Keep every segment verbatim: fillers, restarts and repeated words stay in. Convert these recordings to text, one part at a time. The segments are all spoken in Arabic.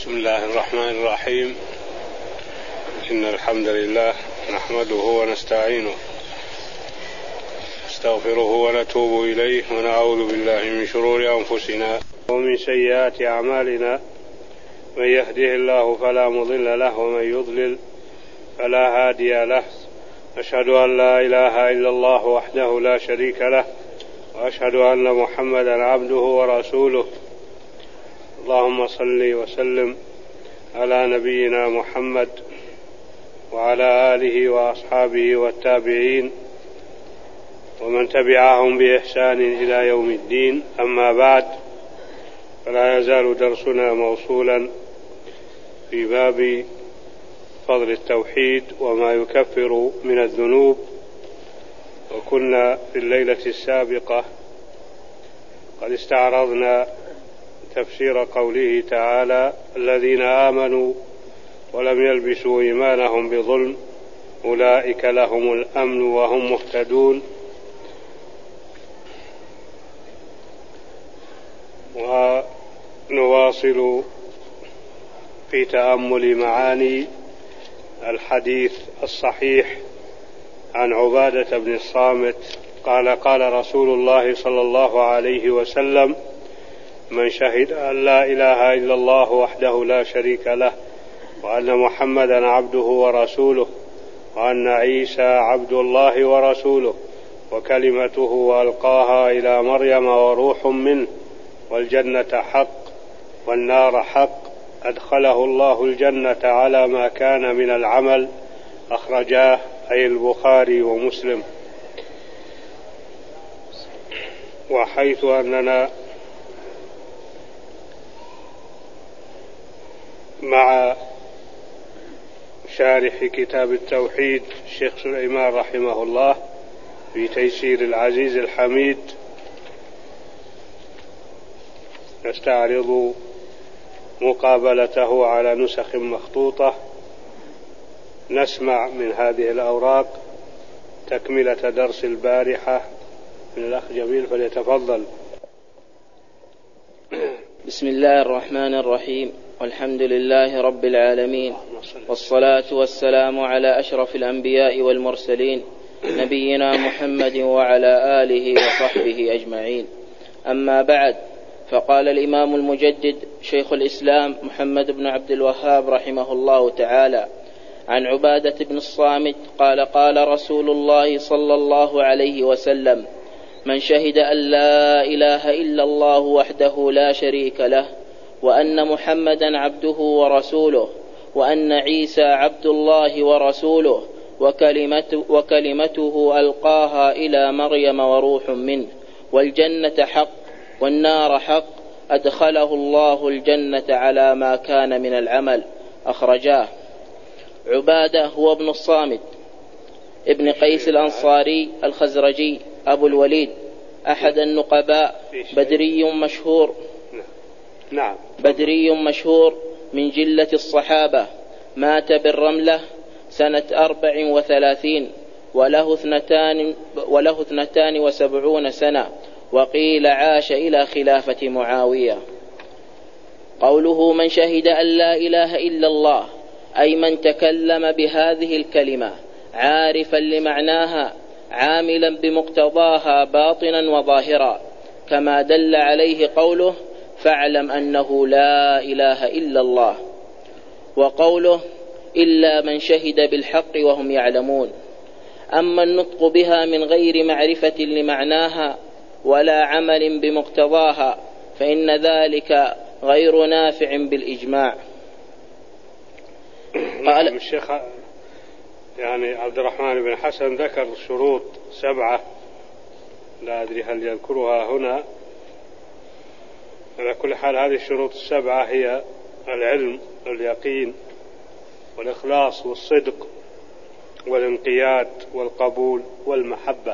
بسم الله الرحمن الرحيم. إن الحمد لله نحمده ونستعينه نستغفره ونتوب إليه ونعوذ بالله من شرور أنفسنا ومن سيئات أعمالنا. من يهده الله فلا مضل له ومن يضلل فلا هادي له. أشهد أن لا إله إلا الله وحده لا شريك له وأشهد أن محمدا عبده ورسوله. اللهم صل وسلم على نبينا محمد وعلى آله وأصحابه والتابعين ومن تبعهم بإحسان إلى يوم الدين. أما بعد، فلا يزال درسنا موصولا في باب فضل التوحيد وما يكفر من الذنوب. وكنا في الليلة السابقة قد استعرضنا تفسير قوله تعالى: الذين آمنوا ولم يلبسوا إيمانهم بظلم أولئك لهم الأمن وهم مهتدون. ونواصل في تأمل معاني الحديث الصحيح عن عبادة بن الصامت قال: قال رسول الله صلى الله عليه وسلم: من شهد أن لا إله إلا الله وحده لا شريك له وأن محمدا عبده ورسوله وأن عيسى عبد الله ورسوله وكلمته ألقاها إلى مريم وروح منه والجنة حق والنار حق أدخله الله الجنة على ما كان من العمل. أخرجاه أي البخاري ومسلم. وحيث أننا مع شارح كتاب التوحيد الشيخ سليمان رحمه الله في تيسير العزيز الحميد، نستعرض مقابلته على نسخ مخطوطة. نسمع من هذه الأوراق تكملة درس البارحة من الأخ جميل، فليتفضل. بسم الله الرحمن الرحيم، والحمد لله رب العالمين، والصلاة والسلام على أشرف الأنبياء والمرسلين نبينا محمد وعلى آله وصحبه أجمعين. أما بعد، فقال الإمام المجدد شيخ الإسلام محمد بن عبد الوهاب رحمه الله تعالى عن عبادة بن الصامت قال: قال رسول الله صلى الله عليه وسلم: من شهد أن لا إله إلا الله وحده لا شريك له وأن محمدا عبده ورسوله وأن عيسى عبد الله ورسوله وكلمته, وكلمته ألقاها إلى مريم وروح منه والجنة حق والنار حق أدخله الله الجنة على ما كان من العمل. أخرجاه. عبادة هو ابن الصامت ابن قيس الأنصاري الخزرجي أبو الوليد، أحد النقباء، بدري مشهور نعم بدري مشهور من جلة الصحابة. مات بالرملة سنة أربع وثلاثين وله اثنتان, وله اثنتان وسبعون سنة، وقيل عاش إلى خلافة معاوية. قوله من شهد أن لا إله إلا الله أي من تكلم بهذه الكلمة عارفا لمعناها عاملا بمقتضاها باطنا وظاهرا، كما دل عليه قوله: فاعلم أنه لا إله إلا الله، وقوله: إلا من شهد بالحق وهم يعلمون. أما النطق بها من غير معرفة لمعناها ولا عمل بمقتضاها فإن ذلك غير نافع بالإجماع. قال الشيخ يعني عبد الرحمن بن حسن ذكر شروط سبعة، لا أدري هل يذكرها هنا. على كل حال هذه الشروط السبعة هي العلم واليقين والإخلاص والصدق والانقياد والقبول والمحبة.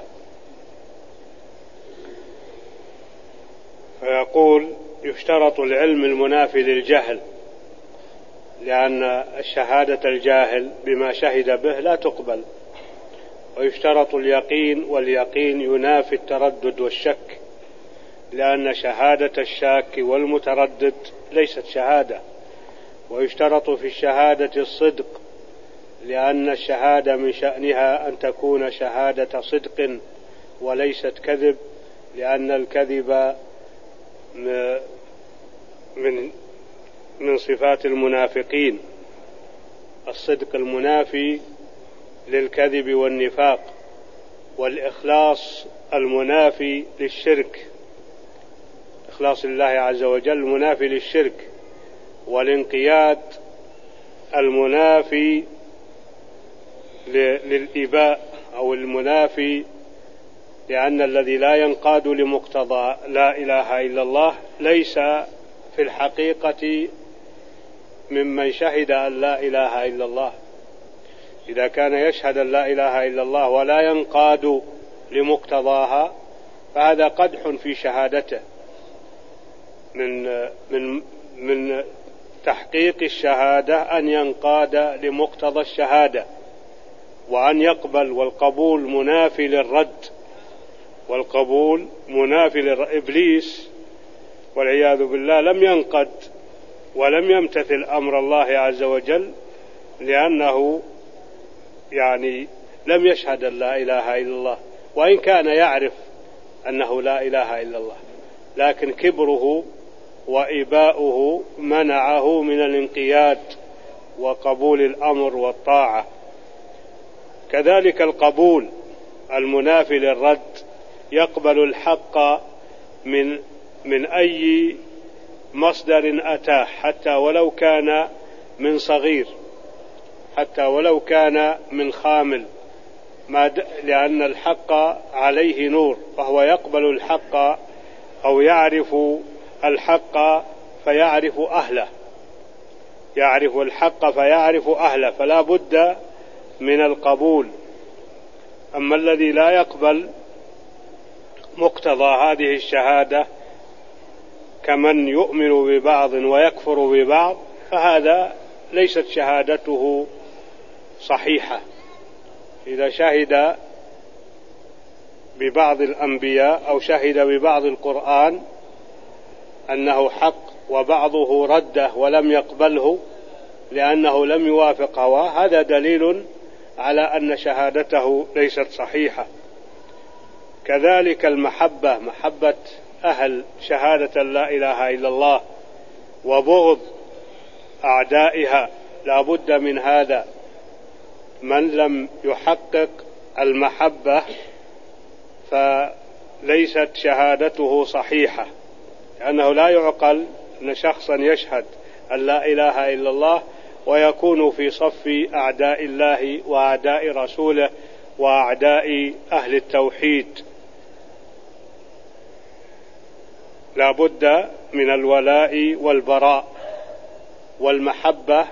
فيقول: يشترط العلم المنافي للجهل، لأن الشهادة الجاهل بما شهد به لا تقبل. ويشترط اليقين، واليقين ينافي التردد والشك، لأن شهادة الشاك والمتردد ليست شهادة، ويشترط في الشهادة الصدق، لأن الشهادة من شأنها أن تكون شهادة صدق وليست كذب، لأن الكذب من من صفات المنافقين. الصدق المنافي للكذب والنفاق، والإخلاص المنافي للشرك، إخلاص الله عز وجل منافي للشرك، والانقياد المنافي للإباء أو المنافي، لأن الذي لا ينقاد لمقتضى لا إله إلا الله ليس في الحقيقة ممن شهد أن لا إله إلا الله. إذا كان يشهد أن لا إله إلا الله ولا ينقاد لمقتضاها فهذا قدح في شهادته. من من من تحقيق الشهادة أن ينقاد لمقتضى الشهادة وأن يقبل، والقبول منافي للرد، والقبول منافي لإبليس والعياذ بالله لم ينقد ولم يمتثل أمر الله عز وجل، لأنه يعني لم يشهد أن لا إله إلا الله، وإن كان يعرف أنه لا إله إلا الله، لكن كبره وإباؤه منعه من الانقياد وقبول الأمر والطاعة. كذلك القبول المنافي للرد يقبل الحق من من أي مصدر أتاه، حتى ولو كان من صغير، حتى ولو كان من خامل، ما د... لأن الحق عليه نور، فهو يقبل الحق أو يعرف الحق فيعرف أهله، يعرف الحق فيعرف أهله، فلا بد من القبول. أما الذي لا يقبل مقتضى هذه الشهادة كمن يؤمن ببعض ويكفر ببعض، فهذا ليست شهادته صحيحة. إذا شهد ببعض الأنبياء أو شهد ببعض القرآن أنه حق وبعضه رده ولم يقبله لأنه لم يوافق هواه، هذا دليل على أن شهادته ليست صحيحة. كذلك المحبة، محبة أهل شهادة لا إله إلا الله وبغض أعدائها، لا بد من هذا. من لم يحقق المحبة فليست شهادته صحيحة، لأنه لا يعقل أن شخصا يشهد أن لا إله إلا الله ويكون في صف أعداء الله وأعداء رسوله وأعداء أهل التوحيد. لا بد من الولاء والبراء، والمحبة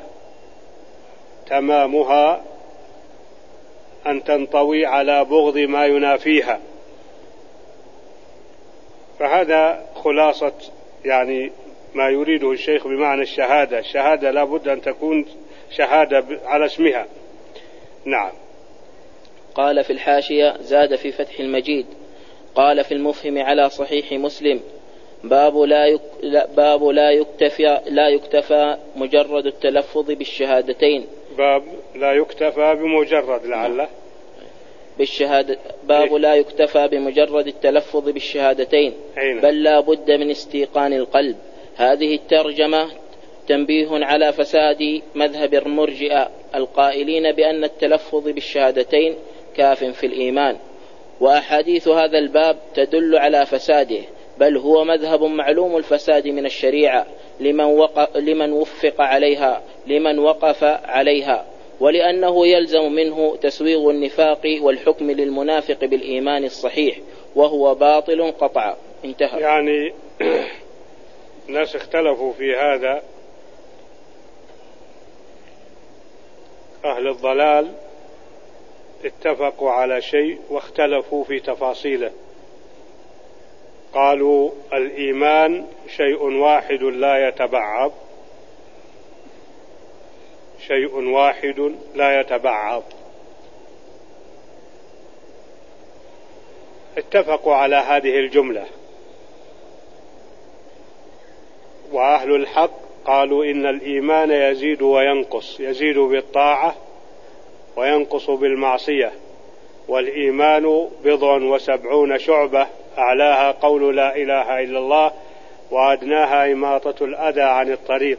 تمامها أن تنطوي على بغض ما ينافيها. فهذا خلاصة يعني ما يريده الشيخ بمعنى الشهادة. الشهادة لا بد أن تكون شهادة على اسمها. نعم. قال في الحاشية: زاد في فتح المجيد. قال في المفهم على صحيح مسلم: باب لا يك... باب لا يكتفى لا يكتفى مجرد التلفظ بالشهادتين. باب لا يكتفى بمجرد لعله بالشهادة باب إيه؟ لا يكتفى بمجرد التلفظ بالشهادتين، أين؟ بل لا بد من استيقان القلب. هذه الترجمة تنبيه على فساد مذهب المرجئة القائلين بأن التلفظ بالشهادتين كاف في الإيمان، وأحاديث هذا الباب تدل على فساده، بل هو مذهب معلوم الفساد من الشريعة لمن, وق... لمن وفق عليها لمن وقف عليها، ولأنه يلزم منه تسويغ النفاق والحكم للمنافق بالإيمان الصحيح، وهو باطل قطعا. انتهى. يعني الناس اختلفوا في هذا، أهل الضلال اتفقوا على شيء واختلفوا في تفاصيله. قالوا الإيمان شيء واحد لا يتبعض، شيء واحد لا يتبعض. اتفقوا على هذه الجملة، وأهل الحق قالوا إن الإيمان يزيد وينقص، يزيد بالطاعة وينقص بالمعصية، والإيمان بضع وسبعون شعبة، أعلاها قول لا إله إلا الله وأدناها إماطة الأذى عن الطريق.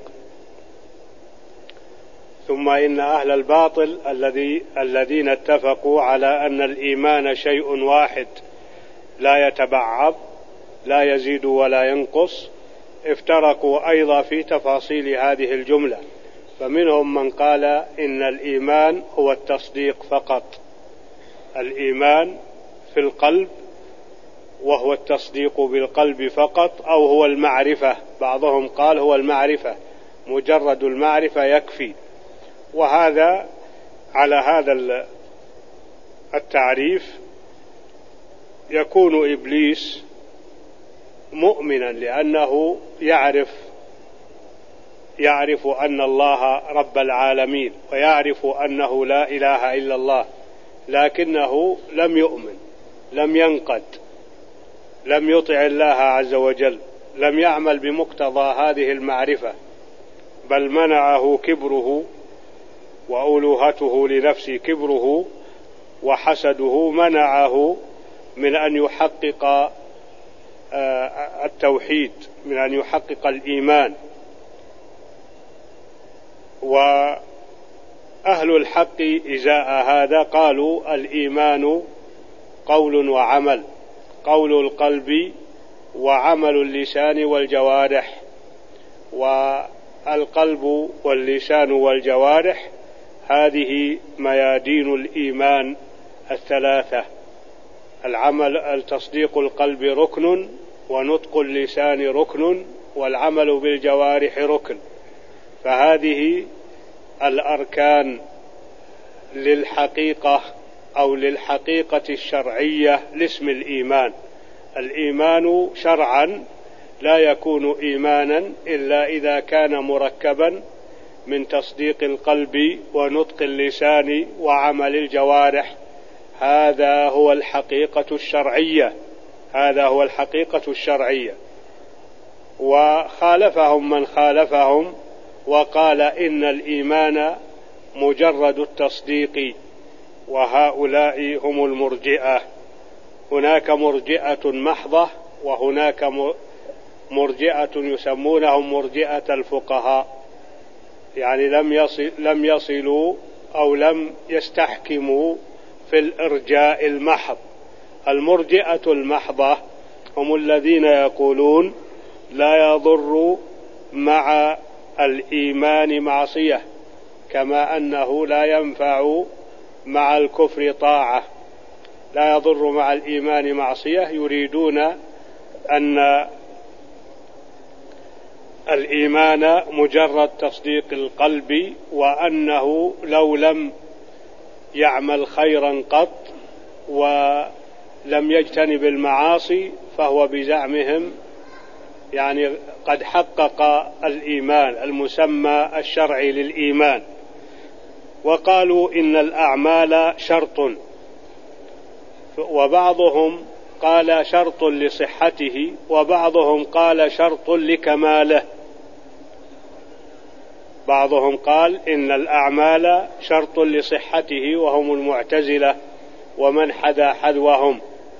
ثم إن أهل الباطل الذي الذين اتفقوا على أن الإيمان شيء واحد لا يتبعض لا يزيد ولا ينقص، افترقوا أيضا في تفاصيل هذه الجملة، فمنهم من قال إن الإيمان هو التصديق فقط، الإيمان في القلب وهو التصديق بالقلب فقط، أو هو المعرفة، بعضهم قال هو المعرفة، مجرد المعرفة يكفي. وهذا على هذا التعريف يكون إبليس مؤمنا، لأنه يعرف يعرف أن الله رب العالمين، ويعرف أنه لا إله إلا الله، لكنه لم يؤمن، لم ينقد، لم يطع الله عز وجل، لم يعمل بمقتضى هذه المعرفة، بل منعه كبره وألوهته لنفسه، كبره وحسده منعه من أن يحقق التوحيد، من أن يحقق الإيمان. وأهل الحق إزاء هذا قالوا الإيمان قول وعمل، قول القلب وعمل اللسان والجوارح، والقلب واللسان والجوارح هذه ميادين الإيمان الثلاثة. العمل التصديق القلب ركن، ونطق اللسان ركن، والعمل بالجوارح ركن، فهذه الأركان للحقيقة أو للحقيقة الشرعية لاسم الإيمان. الإيمان شرعا لا يكون إيمانا إلا إذا كان مركبا من تصديق القلب ونطق اللسان وعمل الجوارح، هذا هو الحقيقة الشرعية، هذا هو الحقيقة الشرعية. وخالفهم من خالفهم وقال إن الإيمان مجرد التصديق، وهؤلاء هم المرجئة. هناك مرجئة محضة، وهناك مرجئة يسمونهم مرجئة الفقهاء، يعني لم يصل لم يصلوا أو لم يستحكموا في الإرجاء المحض. المرجئة المحضة هم الذين يقولون لا يضر مع الإيمان معصية، كما أنه لا ينفع مع الكفر طاعة، لا يضر مع الإيمان معصية. يريدون أن الإيمان مجرد تصديق القلب، وأنه لو لم يعمل خيرا قط ولم يجتنب المعاصي فهو بزعمهم يعني قد حقق الإيمان المسمى الشرعي للإيمان. وقالوا إن الأعمال شرط، وبعضهم قال شرط لصحته، وبعضهم قال شرط لكماله. بعضهم قال إن الأعمال شرط لصحته، وهم المعتزلة ومن حذا حذوهم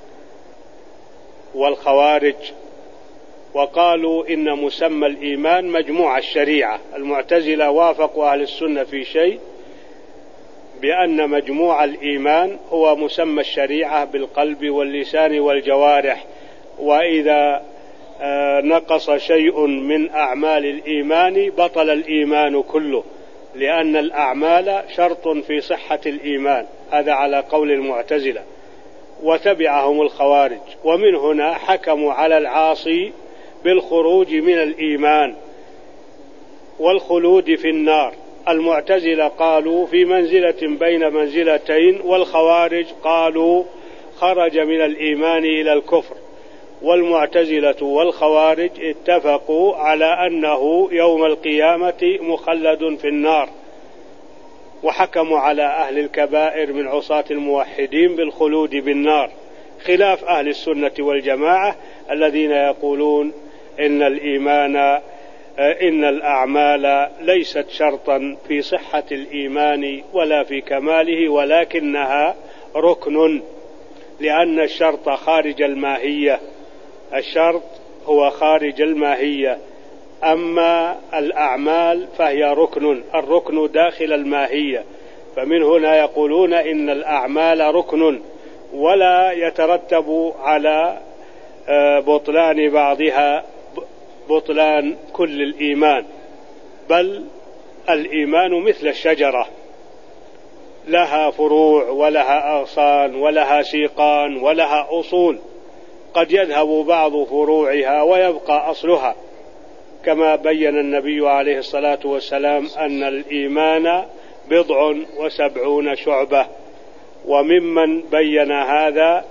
والخوارج. وقالوا إن مسمى الإيمان مجموع الشريعة. المعتزلة وافقوا أهل السنة في شيء، بأن مجموع الإيمان هو مسمى الشريعة بالقلب واللسان والجوارح، وإذا نقص شيء من أعمال الإيمان بطل الإيمان كله، لأن الأعمال شرط في صحة الإيمان. هذا على قول المعتزلة، وتبعهم الخوارج. ومن هنا حكموا على العاصي بالخروج من الإيمان والخلود في النار. المعتزلة قالوا في منزلة بين منزلتين، والخوارج قالوا خرج من الإيمان إلى الكفر. والمعتزلة والخوارج اتفقوا على أنه يوم القيامة مخلد في النار، وحكموا على أهل الكبائر من عصاة الموحدين بالخلود بالنار، خلاف أهل السنة والجماعة الذين يقولون إن الإيمان إن الأعمال ليست شرطا في صحة الإيمان ولا في كماله، ولكنها ركن، لأن الشرط خارج الماهية، الشرط هو خارج الماهية، أما الأعمال فهي ركن، الركن داخل الماهية. فمن هنا يقولون إن الأعمال ركن، ولا يترتب على بطلان بعضها بطلان كل الإيمان، بل الإيمان مثل الشجرة، لها فروع ولها أغصان ولها سيقان ولها أصول، قد يذهب بعض فروعها ويبقى أصلها، كما بين النبي عليه الصلاة والسلام أن الإيمان بضع وسبعون شعبة. وممن بين هذا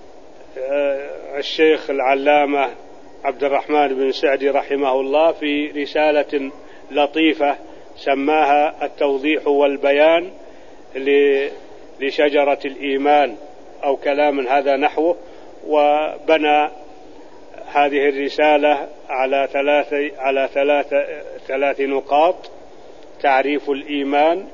الشيخ العلامة عبد الرحمن بن سعدي رحمه الله في رسالة لطيفة سماها التوضيح والبيان لشجرة الإيمان أو كلام هذا نحوه، وبنى هذه الرسالة على ثلاث على ثلاث ثلاث نقاط: تعريف الإيمان،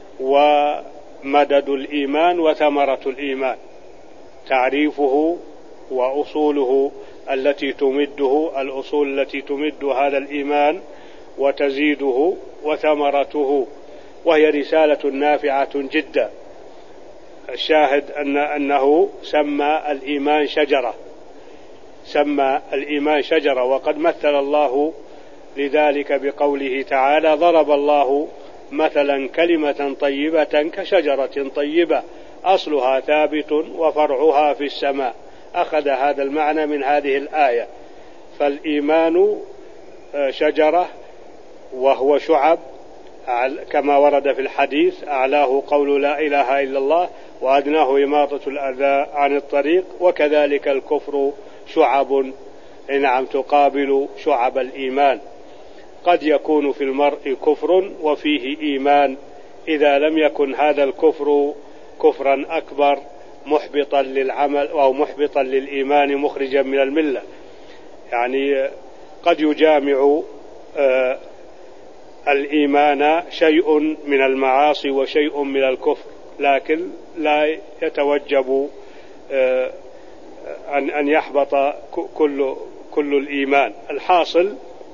ومدد الإيمان، وثمرة الإيمان. تعريفه وأصوله التي تمده، الأصول التي تمد هذا الإيمان وتزيده، وثمرته، وهي رسالة نافعة جدا. الشاهد أن أنه سمى الإيمان شجرة، سمى الإيمان شجرة، وقد مثل الله لذلك بقوله تعالى: ضرب الله مثلا كلمة طيبة كشجرة طيبة أصلها ثابت وفرعها في السماء. أخذ هذا المعنى من هذه الآية. فالإيمان شجرة وهو شعب، كما ورد في الحديث: أعلاه قول لا إله إلا الله، وأدناه إماطة الأذى عن الطريق. وكذلك الكفر شعب، نعم، تقابل شعب الإيمان. قد يكون في المرء كفر وفيه إيمان، إذا لم يكن هذا الكفر كفرا أكبر محبطا للعمل أو محبطا للإيمان مخرجا من الملة. يعني قد يجامع آه الإيمان شيء من المعاصي وشيء من الكفر، لكن لا يتوجب آه أن أن يحبط كل كل الإيمان. الحاصل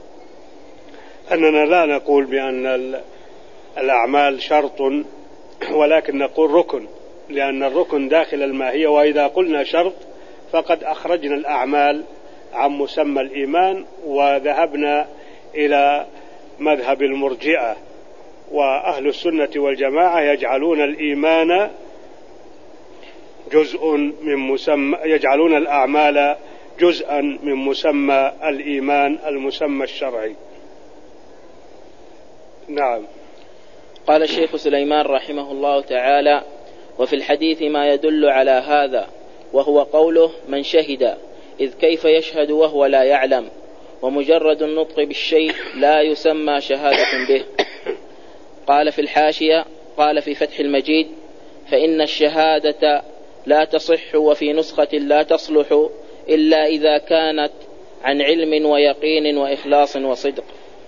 أننا لا نقول بأن الأعمال شرط، ولكن نقول ركن، لأن الركن داخل الماهية. وإذا قلنا شرط فقد أخرجنا الأعمال عن مسمى الإيمان، وذهبنا إلى مذهب المرجئة. وأهل السنة والجماعة يجعلون الإيمان جزء من مسمى، يجعلون الأعمال جزءا من مسمى الإيمان، المسمى الشرعي. نعم. قال الشيخ سليمان رحمه الله تعالى: وفي الحديث ما يدل على هذا، وهو قوله: من شهد، إذ كيف يشهد وهو لا يعلم، ومجرد النطق بالشيء لا يسمى شهادة به. قال في الحاشية، قال في فتح المجيد: فإن الشهادة لا تصح وفي نسخة لا تصلح إلا إذا كانت عن علم ويقين وإخلاص وصدق.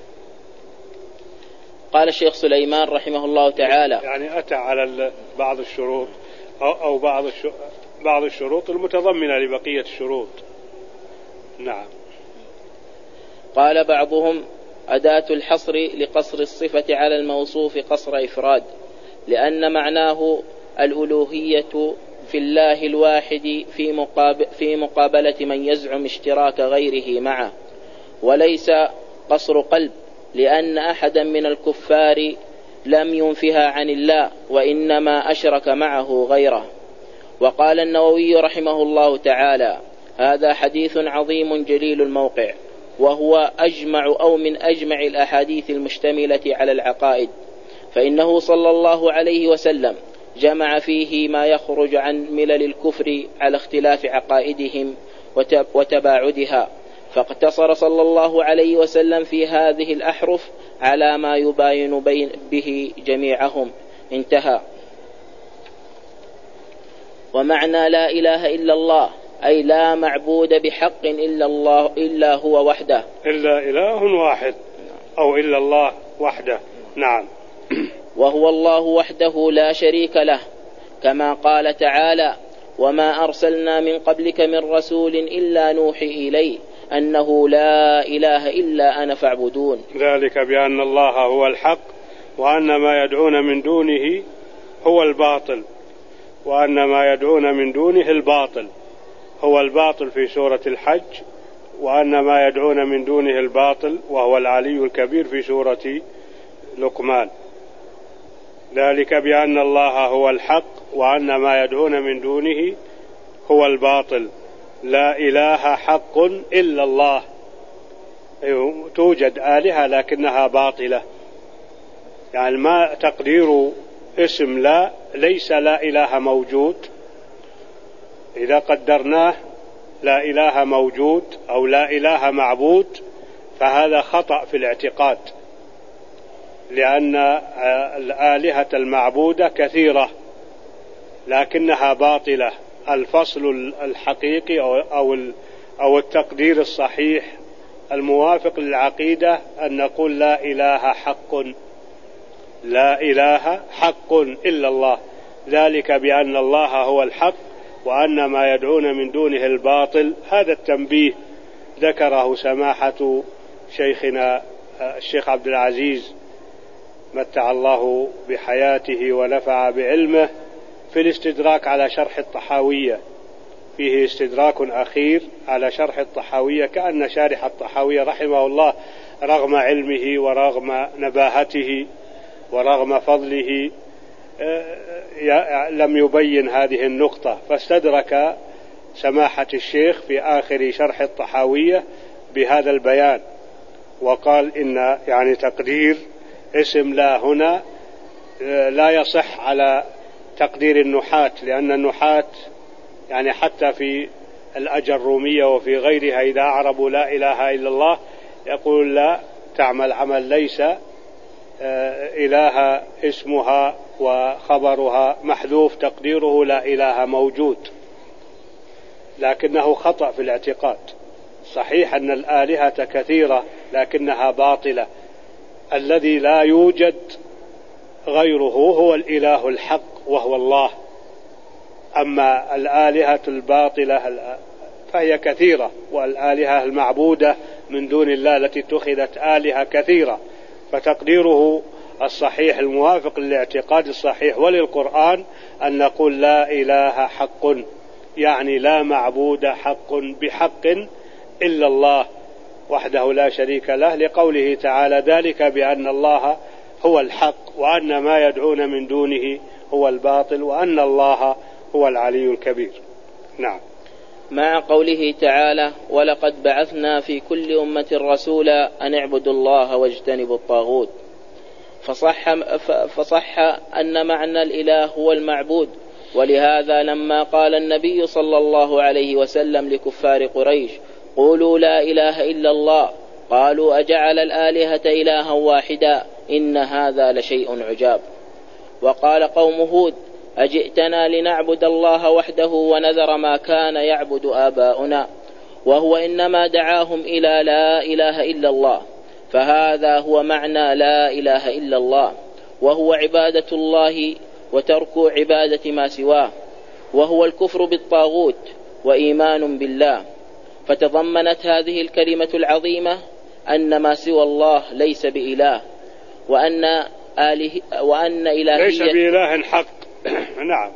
قال الشيخ سليمان رحمه الله تعالى: يعني أتى على بعض الشروط أو بعض بعض الشروط المتضمنة لبقية الشروط. نعم. قال بعضهم: أداة الحصر لقصر الصفة على الموصوف قصر إفراد، لأن معناه الألوهية في الله الواحد في, مقابل في مقابلة من يزعم اشتراك غيره معه، وليس قصر قلب، لأن أحدا من الكفار لم ينفها عن الله، وإنما أشرك معه غيره. وقال النووي رحمه الله تعالى: هذا حديث عظيم جليل الموقع، وهو أجمع أو من أجمع الأحاديث المشتملة على العقائد، فإنه صلى الله عليه وسلم جمع فيه ما يخرج عن ملل الكفر على اختلاف عقائدهم وتباعدها، فاقتصر صلى الله عليه وسلم في هذه الأحرف على ما يباين به جميعهم. انتهى. ومعنى لا إله إلا الله أي لا معبود بحق إلا الله إلا هو وحده، إلا إله واحد. أو إلا الله وحده. نعم. وهو الله وحده لا شريك له، كما قال تعالى: وما أرسلنا من قبلك من رسول إلا نوحي إليه أنه لا إله إلا أنا فاعبدون. ذلك بأن الله هو الحق وأن ما يدعون من دونه هو الباطل، وأن ما يدعون من دونه الباطل هو الباطل في سورة الحج، وأن ما يدعون من دونه الباطل وهو العلي الكبير في سورة لقمان. ذلك بأن الله هو الحق وأن ما يدعون من دونه هو الباطل، لا إله حق إلا الله. توجد آلهة لكنها باطلة، يعني ما تقدير اسم لا ليس لا إله موجود. إذا قدرناه لا إله موجود أو لا إله معبود فهذا خطأ في الاعتقاد، لأن الآلهة المعبودة كثيرة لكنها باطلة. الفصل الحقيقي أو أو التقدير الصحيح الموافق للعقيدة أن نقول لا إله حق، لا إله حق إلا الله. ذلك بأن الله هو الحق وأن ما يدعون من دونه الباطل. هذا التنبيه ذكره سماحة شيخنا الشيخ عبد العزيز متع الله بحياته ونفع بعلمه في الاستدراك على شرح الطحاوية. فيه استدراك أخير على شرح الطحاوية، كأن شارح الطحاوية رحمه الله رغم علمه ورغم نباهته ورغم فضله لم يبين هذه النقطة، فاستدرك سماحة الشيخ في آخر شرح الطحاوية بهذا البيان، وقال إن يعني تقدير اسم لا هنا لا يصح على تقدير النحاة، لأن النحاة يعني حتى في الأجرومية وفي غيرها إذا أعربوا لا إله إلا الله يقول لا تعمل عمل ليس إله اسمها وخبرها محذوف تقديره لا إله موجود، لكنه خطأ في الاعتقاد. صحيح أن الآلهة كثيرة لكنها باطلة. الذي لا يوجد غيره هو الإله الحق وهو الله. أما الآلهة الباطلة فهي كثيرة، والآلهة المعبودة من دون الله التي اتخذت آلهة كثيرة. فتقديره الصحيح الموافق للاعتقاد الصحيح وللقرآن أن نقول لا إله حق، يعني لا معبود حق بحق إلا الله وحده لا شريك له، لقوله تعالى: ذلك بأن الله هو الحق وأن ما يدعون من دونه هو الباطل وأن الله هو العلي الكبير. نعم. مع قوله تعالى: ولقد بعثنا في كل أمة رسولا أن اعبدوا الله واجتنبوا الطاغوت. فصح, فصح أن معنى الإله هو المعبود، ولهذا لما قال النبي صلى الله عليه وسلم لكفار قريش: قولوا لا إله إلا الله، قالوا: أجعل الآلهة إلها واحدا إن هذا لشيء عجاب. وقال قوم هود: أجئتنا لنعبد الله وحده ونذر ما كان يعبد آباؤنا، وهو إنما دعاهم إلى لا إله إلا الله. فهذا هو معنى لا إله إلا الله، وهو عبادة الله وترك عبادة ما سواه، وهو الكفر بالطاغوت وإيمان بالله. فتضمنت هذه الكلمة العظيمة أن ما سوى الله ليس بإله، وأن آله وأن إلهية ليس بإله حق. نعم،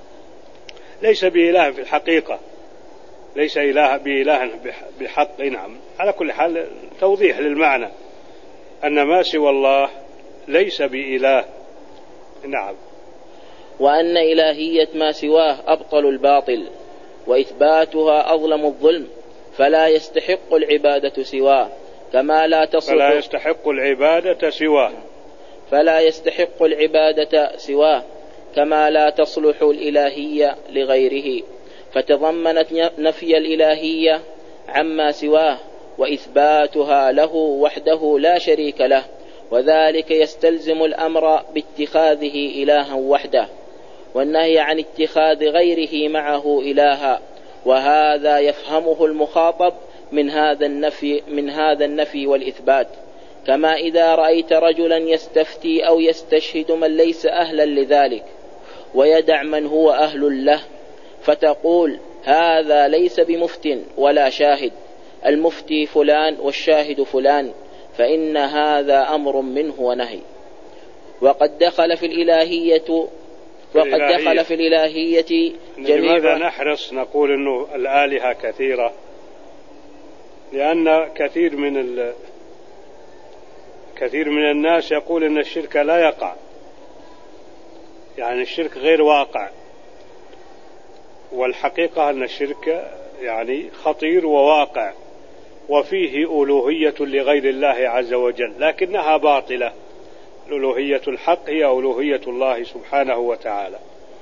ليس بإله في الحقيقة، ليس إله بإله بحق. نعم، على كل حال توضيح للمعنى أن ما سوى الله ليس بإله. نعم. وأن إلهية ما سواه أبطل الباطل وإثباتها أظلم الظلم، فلا يستحق العبادة سواه كما لا تصلح فلا يستحق العبادة سواه فلا يستحق العبادة سواه كما لا تصلح الإلهية لغيره. فتضمنت نفي الإلهية عما سواه وإثباتها له وحده لا شريك له، وذلك يستلزم الأمر باتخاذه إلها وحده، والنهي عن اتخاذ غيره معه إلها. وهذا يفهمه المخاطب من هذا النفي من هذا النفي والإثبات، كما إذا رأيت رجلا يستفتي أو يستشهد من ليس أهلا لذلك ويدع من هو أهل له، فتقول هذا ليس بمفت ولا شاهد، المفتي فلان والشاهد فلان، فإن هذا أمر منه ونهي. وقد دخل في الإلهية وقد دخل في الإلهية جميع. لماذا نحرص نقول إنه الآلهة كثيرة؟ لأن كثير من ال... كثير من الناس يقول إن الشرك لا يقع، يعني الشرك غير واقع، والحقيقة أن الشرك يعني خطير وواقع، وفيه ألوهية لغير الله عز وجل، لكنها باطلة. الألوهية الحق هي ألوهية الله سبحانه وتعالى.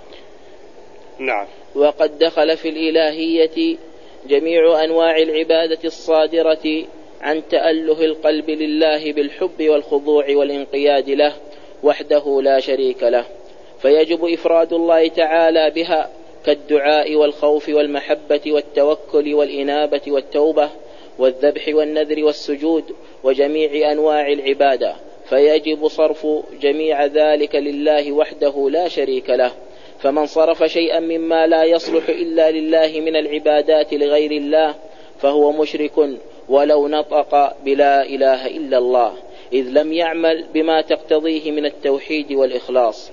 نعم. وقد دخل في الإلهية جميع أنواع العبادة الصادرة عن تأله القلب لله بالحب والخضوع والانقياد له وحده لا شريك له، فيجب إفراد الله تعالى بها كالدعاء والخوف والمحبة والتوكل والإنابة والتوبة والذبح والنذر والسجود وجميع أنواع العبادة، فيجب صرف جميع ذلك لله وحده لا شريك له. فمن صرف شيئا مما لا يصلح إلا لله من العبادات لغير الله فهو مشرك ولو نطق بلا إله إلا الله، إذ لم يعمل بما تقتضيه من التوحيد والإخلاص.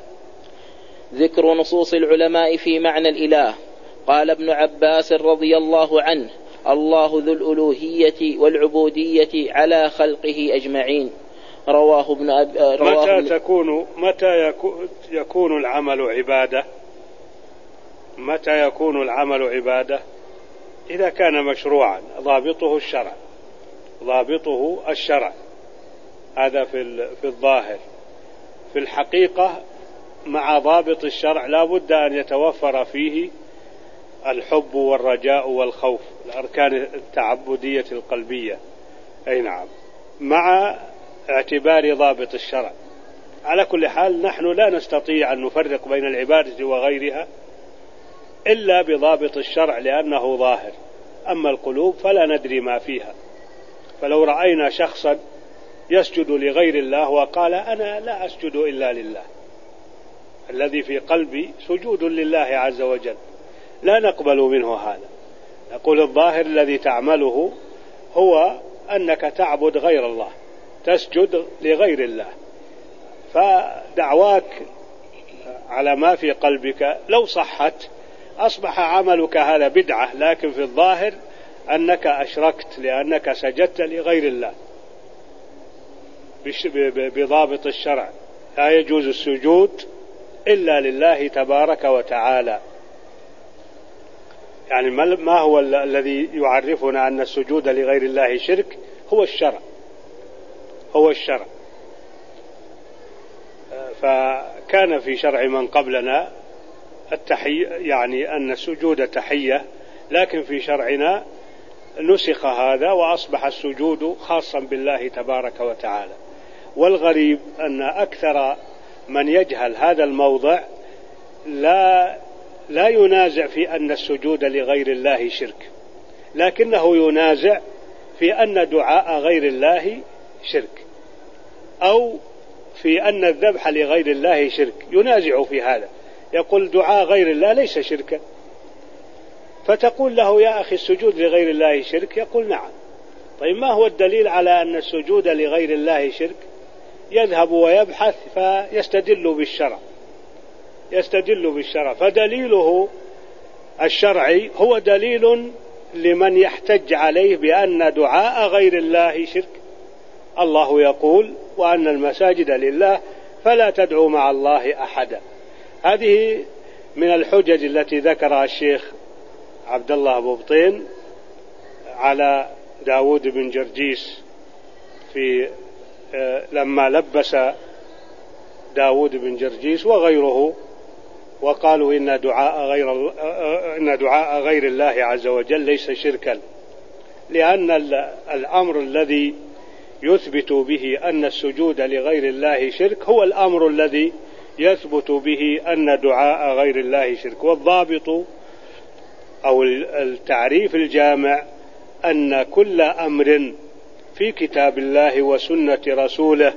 ذكر نصوص العلماء في معنى الإله. قال ابن عباس رضي الله عنه: الله ذو الألوهية والعبودية على خلقه أجمعين. رواه ابن أب... رواه متى تكون متى يكون, يكون العمل عبادة؟ متى يكون العمل عبادة؟ إذا كان مشروعا، ضابطه الشرع، ضابطه الشرع، هذا في في الظاهر. في الحقيقة مع ضابط الشرع لا بد أن يتوفر فيه الحب والرجاء والخوف، الأركان التعبدية القلبية. أي نعم، مع اعتبار ضابط الشرع. على كل حال نحن لا نستطيع أن نفرق بين العبادة وغيرها إلا بضابط الشرع لأنه ظاهر. أما القلوب فلا ندري ما فيها، فلو رأينا شخصا يسجد لغير الله وقال أنا لا أسجد إلا لله، الذي في قلبي سجود لله عز وجل، لا نقبل منه هذا. نقول الظاهر الذي تعمله هو أنك تعبد غير الله، تسجد لغير الله، فدعواك على ما في قلبك لو صحت أصبح عملك هذا بدعة، لكن في الظاهر أنك أشركت لأنك سجدت لغير الله بضابط الشرع. لا يجوز السجود إلا لله تبارك وتعالى. يعني ما هو الذي يعرفنا أن السجود لغير الله شرك؟ هو الشرع، هو الشرع. فكان في شرع من قبلنا التحية، يعني أن السجود تحية، لكن في شرعنا نسخ هذا وأصبح السجود خاصا بالله تبارك وتعالى. والغريب أن أكثر من يجهل هذا الموضع لا لا ينازع في أن السجود لغير الله شرك، لكنه ينازع في أن دعاء غير الله شرك، أو في أن الذبح لغير الله شرك، ينازع في هذا، يقول دعاء غير الله ليس شركا. فتقول له يا أخي السجود لغير الله شرك؟ يقول نعم. طيب ما هو الدليل على أن السجود لغير الله شرك؟ يذهب ويبحث فيستدل بالشرع، يستدل بالشرع، فدليله الشرعي هو دليل لمن يحتج عليه بأن دعاء غير الله شرك. الله يقول وأن المساجد لله فلا تدعوا مع الله أحدا. هذه من الحجج التي ذكرها الشيخ عبد الله ببطين على داود بن جرجيس في لما لبس داود بن جرجيس وغيره وقالوا إن دعاء غير إن دعاء غير الله عز وجل ليس شركا، لأن الأمر الذي يثبت به أن السجود لغير الله شرك هو الأمر الذي يثبت به أن دعاء غير الله شرك. والضابط أو التعريف الجامع أن كل أمر في كتاب الله وسنة رسوله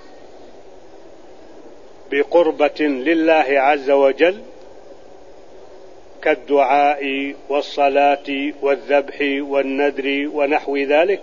بقربة لله عز وجل كالدعاء والصلاة والذبح والنذر ونحو ذلك،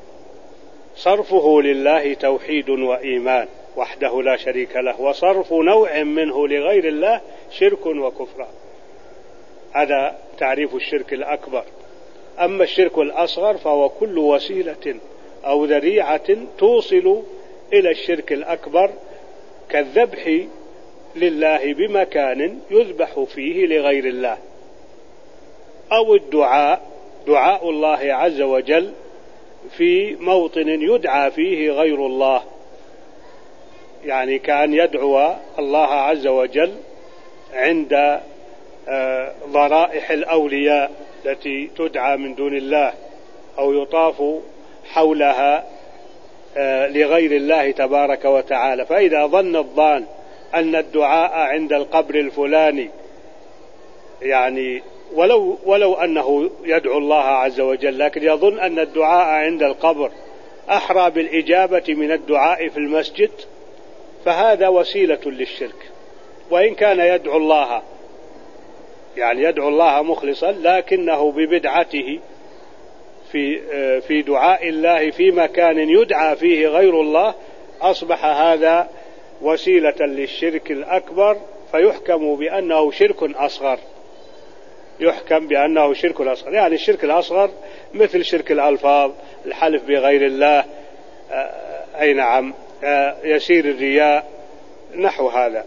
صرفه لله توحيد وإيمان وحده لا شريك له، وصرف نوع منه لغير الله شرك وكفر. هذا تعريف الشرك الأكبر. أما الشرك الأصغر فهو كل وسيلة أو ذريعة توصل إلى الشرك الأكبر، كالذبح لله بمكان يذبح فيه لغير الله، أو الدعاء دعاء الله عز وجل في موطن يدعى فيه غير الله، يعني كأن يدعو الله عز وجل عند ضرائح الأولياء التي تدعى من دون الله، أو يطاف حولها لغير الله تبارك وتعالى. فإذا ظن الظان أن الدعاء عند القبر الفلاني، يعني ولو, ولو أنه يدعو الله عز وجل، لكن يظن أن الدعاء عند القبر أحرى بالإجابة من الدعاء في المسجد، فهذا وسيلة للشرك. وإن كان يدعو الله، يعني يدعو الله مخلصا، لكنه ببدعته في في دعاء الله في مكان يدعى فيه غير الله، أصبح هذا وسيلة للشرك الأكبر، فيحكم بأنه شرك أصغر. يحكم بأنه شرك أصغر، يعني الشرك الأصغر مثل شرك الألفاظ، الحلف بغير الله، أي نعم، يسير الرياء، نحو هذا.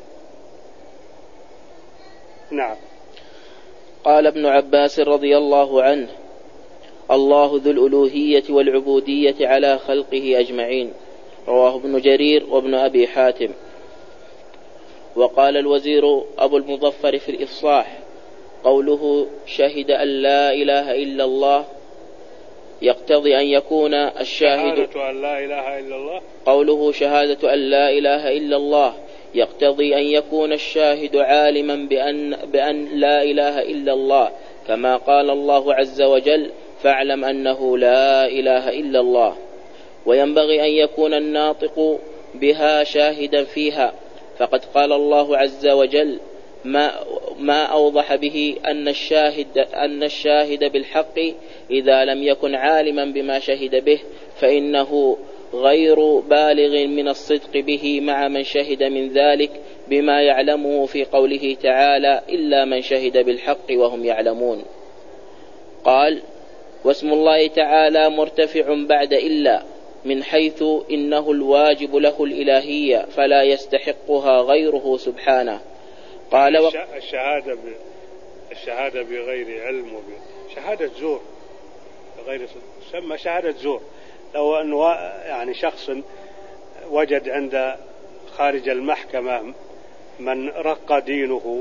نعم. قال ابن عباس رضي الله عنه: الله ذو الألوهية والعبودية على خلقه أجمعين. رواه ابن جرير وابن أبي حاتم. وقال الوزير أبو المظفر في الإفصاح: قوله شهد أن لا إله إلا الله يقتضي أن يكون الشاهد شهادة أن لا إله إلا الله قوله شهادة أن لا إله إلا الله يقتضي أن يكون الشاهد عالما بأن, بأن لا إله إلا الله، كما قال الله عز وجل: فاعلم أنه لا إله إلا الله. وينبغي أن يكون الناطق بها شاهدا فيها، فقد قال الله عز وجل: ما, ما أوضح به أن الشاهد, أن الشاهد بالحق إذا لم يكن عالما بما شهد به فإنه غير بالغ من الصدق به مع من شهد من ذلك بما يعلمه في قوله تعالى: إلا من شهد بالحق وهم يعلمون. قال: واسم الله تعالى مرتفع بعد إلا، من حيث إنه الواجب له الإلهية فلا يستحقها غيره سبحانه. قال: الشهادة الشهادة بغير علم، شهادة زور بغير تسمى شهادة زور. لو أن يعني شخص وجد عند خارج المحكمة من رق دينه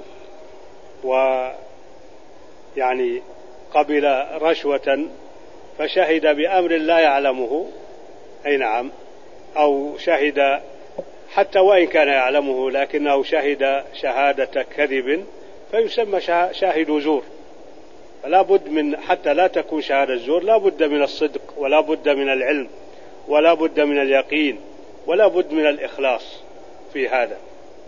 ويعني قبل رشوة فشهد بأمر لا يعلمه، أي نعم، أو شهد حتى وإن كان يعلمه لكنه شهد شهادة كذب، فيسمى شاهد زور. فلا بد من، حتى لا تكون شهادة زور، لا بد من الصدق، ولا بد من العلم، ولا بد من اليقين، ولا بد من الإخلاص في هذا.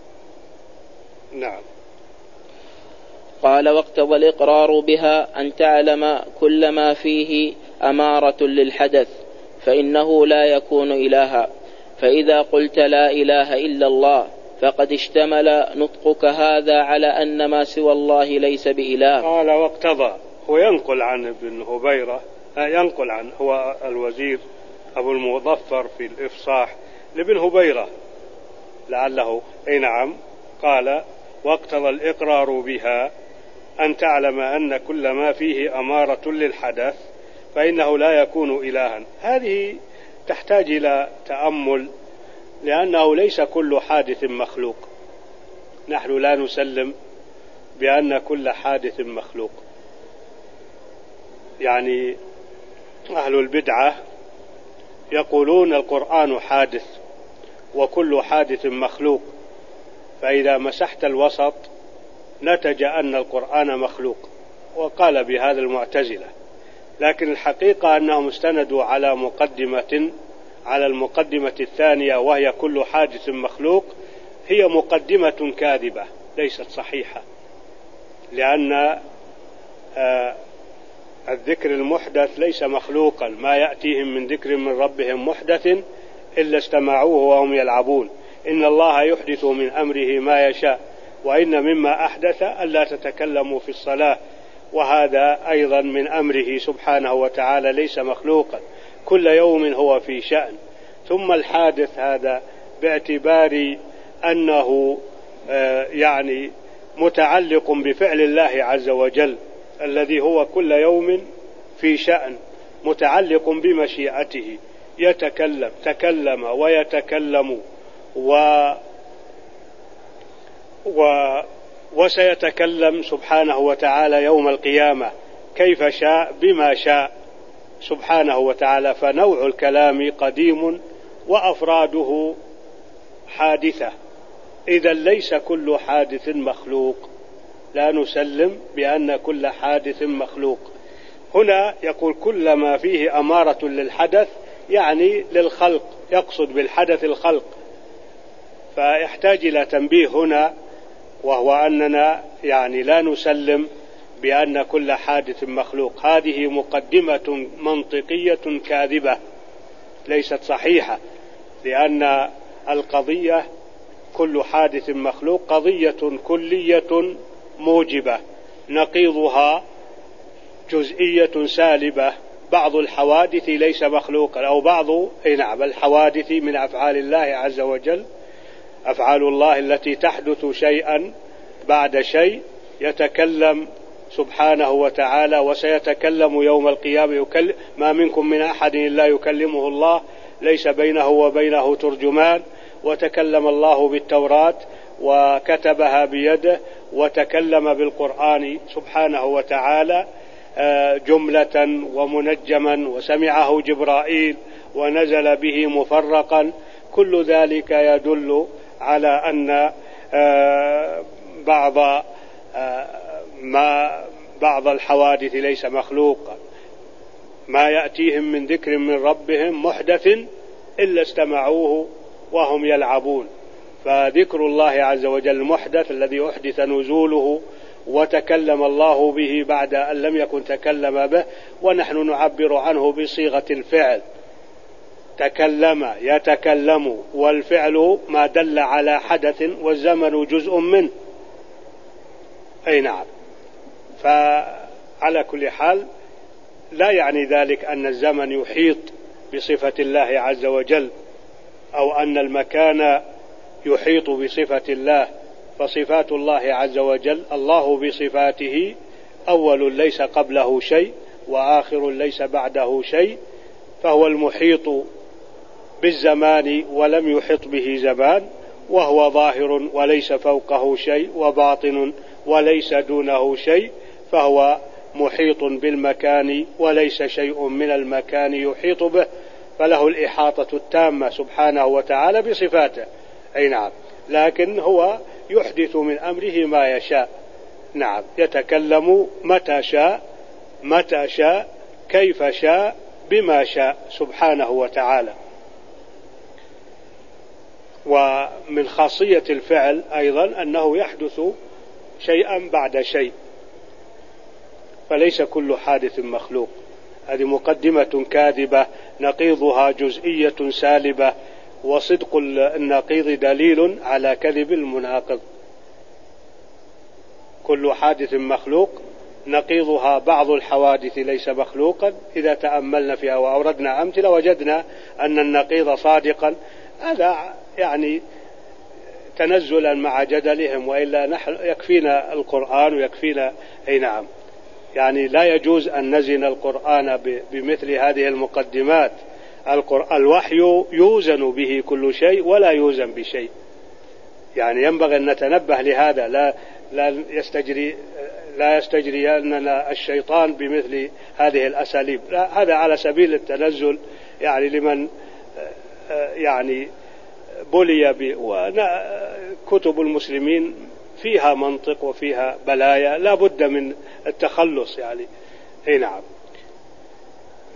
نعم. قال: واقتضى الإقرار بها أن تعلم كل ما فيه أمارة للحدث، فإنه لا يكون إلها. فإذا قلت لا إله إلا الله فقد اشتمل نطقك هذا على أن ما سوى الله ليس بإله. قال: واقتضى، هو ينقل عن ابن هبيرة، ينقل عن هو الوزير أبو المظفر في الإفصاح لابن هبيرة لعله، أي نعم، قال: واقتضى الإقرار بها أن تعلم أن كل ما فيه أمارة للحدث فإنه لا يكون إلها. هذه تحتاج إلى تأمل، لأنه ليس كل حادث مخلوق. نحن لا نسلم بأن كل حادث مخلوق. يعني أهل البدعة يقولون القرآن حادث وكل حادث مخلوق، فإذا مسحت الوسط نتج أن القرآن مخلوق. وقال بهذا المعتزلة، لكن الحقيقة أنهم استندوا على مقدمة على المقدمة الثانية، وهي كل حادث مخلوق، هي مقدمة كاذبة ليست صحيحة، لأن الذكر المحدث ليس مخلوقا، ما يأتيهم من ذكر من ربهم محدث إلا استمعوه وهم يلعبون، إن الله يحدث من أمره ما يشاء، وإن مما أحدث ألا تتكلموا في الصلاة، وهذا أيضا من أمره سبحانه وتعالى ليس مخلوقا، كل يوم هو في شأن. ثم الحادث هذا باعتبار أنه يعني متعلق بفعل الله عز وجل الذي هو كل يوم في شأن، متعلق بمشيئته، يتكلم تكلم ويتكلم و و وسيتكلم سبحانه وتعالى يوم القيامة كيف شاء بما شاء سبحانه وتعالى. فنوع الكلام قديم وأفراده حادثة، إذا ليس كل حادث مخلوق، لا نسلم بأن كل حادث مخلوق. هنا يقول كل ما فيه أمارة للحدث، يعني للخلق، يقصد بالحدث الخلق، فيحتاج إلى تنبيه هنا، وهو أننا يعني لا نسلم بأن كل حادث مخلوق. هذه مقدمة منطقية كاذبة ليست صحيحة، لأن القضية كل حادث مخلوق قضية كلية موجبة، نقيضها جزئية سالبة. بعض الحوادث ليس مخلوقا، أو بعض نعم الحوادث من أفعال الله عز وجل، أفعال الله التي تحدث شيئا بعد شيء، يتكلم سبحانه وتعالى وسيتكلم يوم القيامة، يكلم ما منكم من أحد إلا يكلمه الله ليس بينه وبينه ترجمان، وتكلم الله بالتوراة وكتبها بيده، وتكلم بالقرآن سبحانه وتعالى جملة ومنجما، وسمعه جبرائيل ونزل به مفرقا. كل ذلك يدل على أن بعض ما بعض الحوادث ليس مخلوقا، ما يأتيهم من ذكر من ربهم محدث إلا استمعوه وهم يلعبون. فذكر الله عز وجل محدث الذي أحدث نزوله وتكلم الله به بعد أن لم يكن تكلم به، ونحن نعبر عنه بصيغة الفعل، تكلم يتكلم، والفعل ما دل على حدث والزمن جزء منه. أي نعم. فعلى كل حال لا يعني ذلك أن الزمن يحيط بصفة الله عز وجل، أو أن المكان يحيط بصفة الله، فصفات الله عز وجل الله بصفاته أول ليس قبله شيء وآخر ليس بعده شيء، فهو المحيط بالزمان ولم يحط به زمان، وهو ظاهر وليس فوقه شيء، وباطن وليس دونه شيء، فهو محيط بالمكان وليس شيء من المكان يحيط به، فله الإحاطة التامة سبحانه وتعالى بصفاته. أي نعم. لكن هو يحدث من أمره ما يشاء، نعم، يتكلم متى شاء متى شاء كيف شاء بما شاء سبحانه وتعالى. ومن خاصية الفعل أيضا أنه يحدث شيئا بعد شيء، فليس كل حادث مخلوق. هذه مقدمة كاذبة نقيضها جزئية سالبة، وصدق النقيض دليل على كذب المناقض. كل حادث مخلوق نقيضها بعض الحوادث ليس مخلوقا. إذا تأملنا فيها وأوردنا أمثلة وجدنا أن النقيض صادقا، هذا يعني تنزلا مع جدلهم، وإلا نحن يكفينا القرآن ويكفينا. أي نعم. يعني لا يجوز أن نزن القرآن بمثل هذه المقدمات. الوحي يوزن به كل شيء ولا يوزن بشيء، يعني ينبغي أن نتنبه لهذا، لا لا يستجري لا يستجري أننا الشيطان بمثل هذه الأساليب، لا، هذا على سبيل التنزل، يعني لمن يعني بلي ب وكتب المسلمين فيها منطق وفيها بلايا لا بد من التخلص يعني. اي نعم.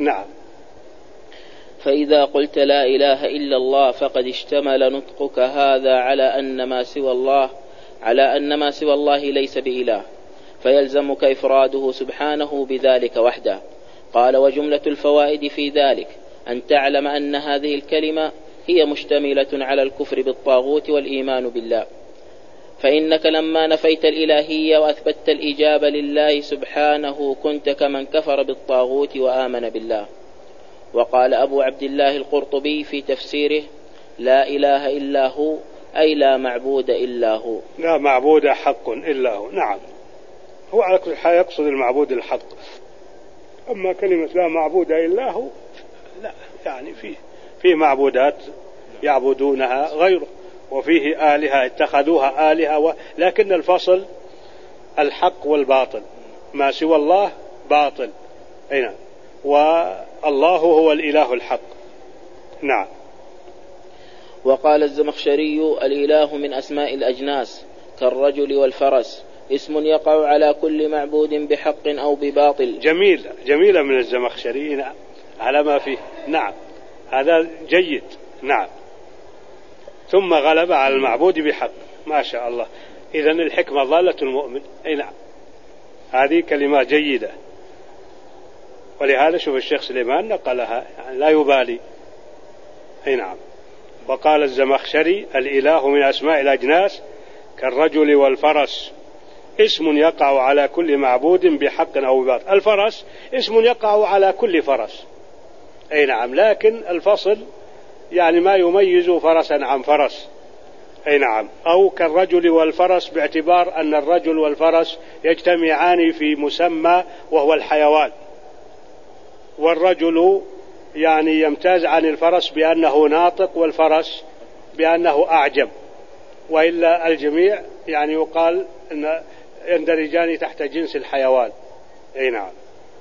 نعم. فإذا قلت لا إله إلا الله فقد اشتمل نطقك هذا على أن ما سوى الله على أن ما سوى الله ليس بإله، فيلزمك إفراده سبحانه بذلك وحده. قال: وجملة الفوائد في ذلك أن تعلم أن هذه الكلمة هي مشتملة على الكفر بالطاغوت والإيمان بالله، فإنك لما نفيت الإلهية وأثبتت الإجابة لله سبحانه كنت كمن كفر بالطاغوت وآمن بالله. وقال أبو عبد الله القرطبي في تفسيره: لا إله إلا هو، أي لا معبود إلا هو. لا معبود حق إلا هو. نعم، هو على كل حال يقصد المعبود الحق. أما كلمة لا معبود إلا هو لا، يعني فيه فيه معبودات يعبدونها غيره، وفيه آلهة اتخذوها آلهة، لكن الفصل الحق والباطل، ما سوى الله باطل، أين والله هو الإله الحق. نعم. وقال الزمخشري: الإله من أسماء الأجناس كالرجل والفرس، اسم يقع على كل معبود بحق أو بباطل. جميل، جميلة من الزمخشري. نعم، على ما فيه. نعم، هذا جيد. نعم، ثم غلب على المعبود بحق. ما شاء الله. إذن الحكمة ضالة المؤمن. أي نعم، هذه كلمة جيدة، ولهذا شوف الشيخ سليمان نقلها، يعني لا يبالي. أي نعم. وقال الزمخشري: الإله من أسماء الأجناس كالرجل والفرس، اسم يقع على كل معبود بحق أو بباطل. الفرس اسم يقع على كل فرس. أي نعم، لكن الفصل يعني ما يميز فرسا عن فرس. أي نعم. أو كالرجل والفرس باعتبار أن الرجل والفرس يجتمعان في مسمى وهو الحيوان، والرجل يعني يمتاز عن الفرس بأنه ناطق، والفرس بأنه أعجب، وإلا الجميع يعني يقال أن يندرجان تحت جنس الحيوان. أي نعم.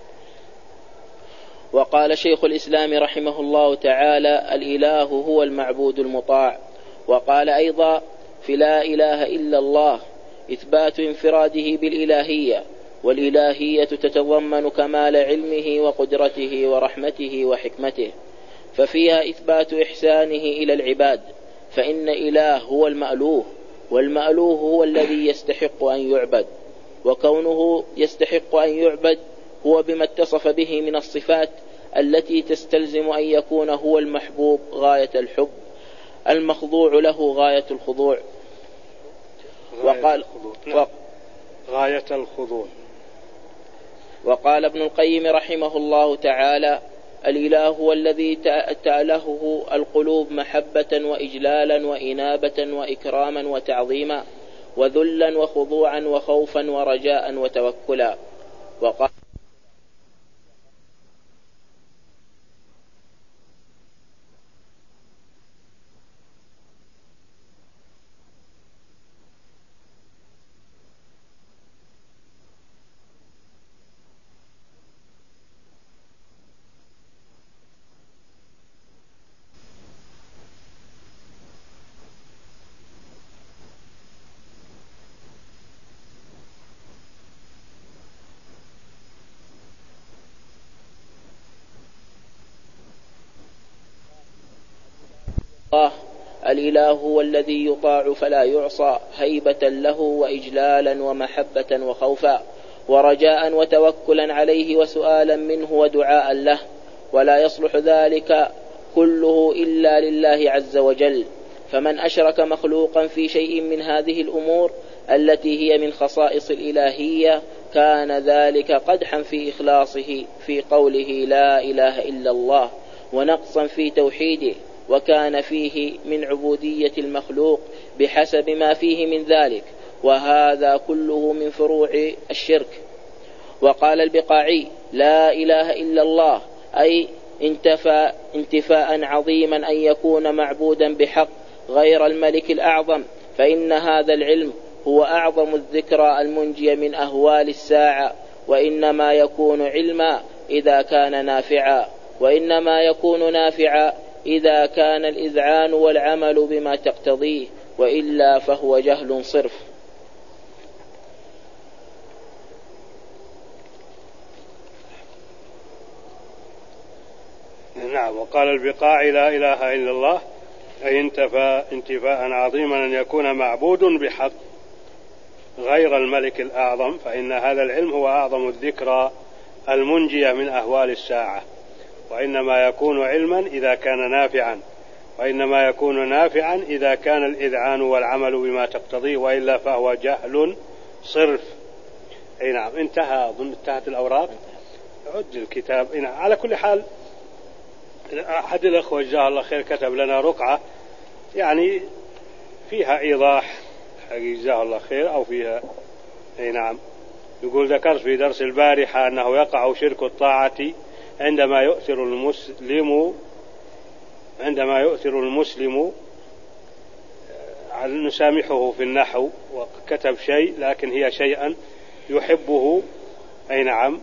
وقال شيخ الإسلام رحمه الله تعالى: الإله هو المعبود المطاع. وقال أيضا في لا إله إلا الله: إثبات انفراده بالإلهية، والإلهية تتضمن كمال علمه وقدرته ورحمته وحكمته، ففيها إثبات إحسانه إلى العباد، فإن إله هو المألوه، والمألوه هو الذي يستحق أن يعبد، وكونه يستحق أن يعبد هو بما اتصف به من الصفات التي تستلزم أن يكون هو المحبوب غاية الحب، المخضوع له غاية الخضوع. وقال نعم. غاية الخضوع. وقال ابن القيم رحمه الله تعالى: الإله هو الذي تألهه القلوب محبة وإجلالا وإنابة وإكراما وتعظيما وذلا وخضوعا وخوفا ورجاء وتوكلا. وقال الله: الإله هو الذي يطاع فلا يعصى، هيبة له وإجلالا ومحبة وخوفا ورجاء وتوكلا عليه وسؤالا منه ودعاء له، ولا يصلح ذلك كله إلا لله عز وجل. فمن أشرك مخلوقا في شيء من هذه الأمور التي هي من خصائص الإلهية كان ذلك قدحا في إخلاصه في قوله لا إله إلا الله، ونقصا في توحيده، وكان فيه من عبودية المخلوق بحسب ما فيه من ذلك، وهذا كله من فروع الشرك. وقال البقاعي: لا إله إلا الله أي انتفى انتفاء عظيما أن يكون معبودا بحق غير الملك الأعظم، فإن هذا العلم هو أعظم الذكرى المنجية من أهوال الساعة، وإنما يكون علما إذا كان نافعا، وإنما يكون نافعا إذا كان الإذعان والعمل بما تقتضيه، وإلا فهو جهل صرف. نعم. وقال البقاع لا إله إلا الله أي انتفى انتفاء عظيما أن يكون معبود بحق غير الملك الأعظم، فإن هذا العلم هو أعظم الذكرى المنجية من أهوال الساعة، وإنما يكون علما إذا كان نافعا، وإنما يكون نافعا إذا كان الإذعان والعمل بما تقتضيه، وإلا فهو جهل صرف. أي نعم. انتهى أظن انتهت الأوراق. عد الكتاب. نعم. على كل حال أحد الأخوة جزاه الله خير كتب لنا رقعة يعني فيها إيضاح جزاه الله خير أو فيها. أي نعم. يقول ذكرت في درس البارحة أنه يقع شرك الطاعة عندما يؤثر المسلم عندما يؤثر المسلم على نسامحه في النحو، وكتب شيء لكن هي شيئا يحبه. أي نعم.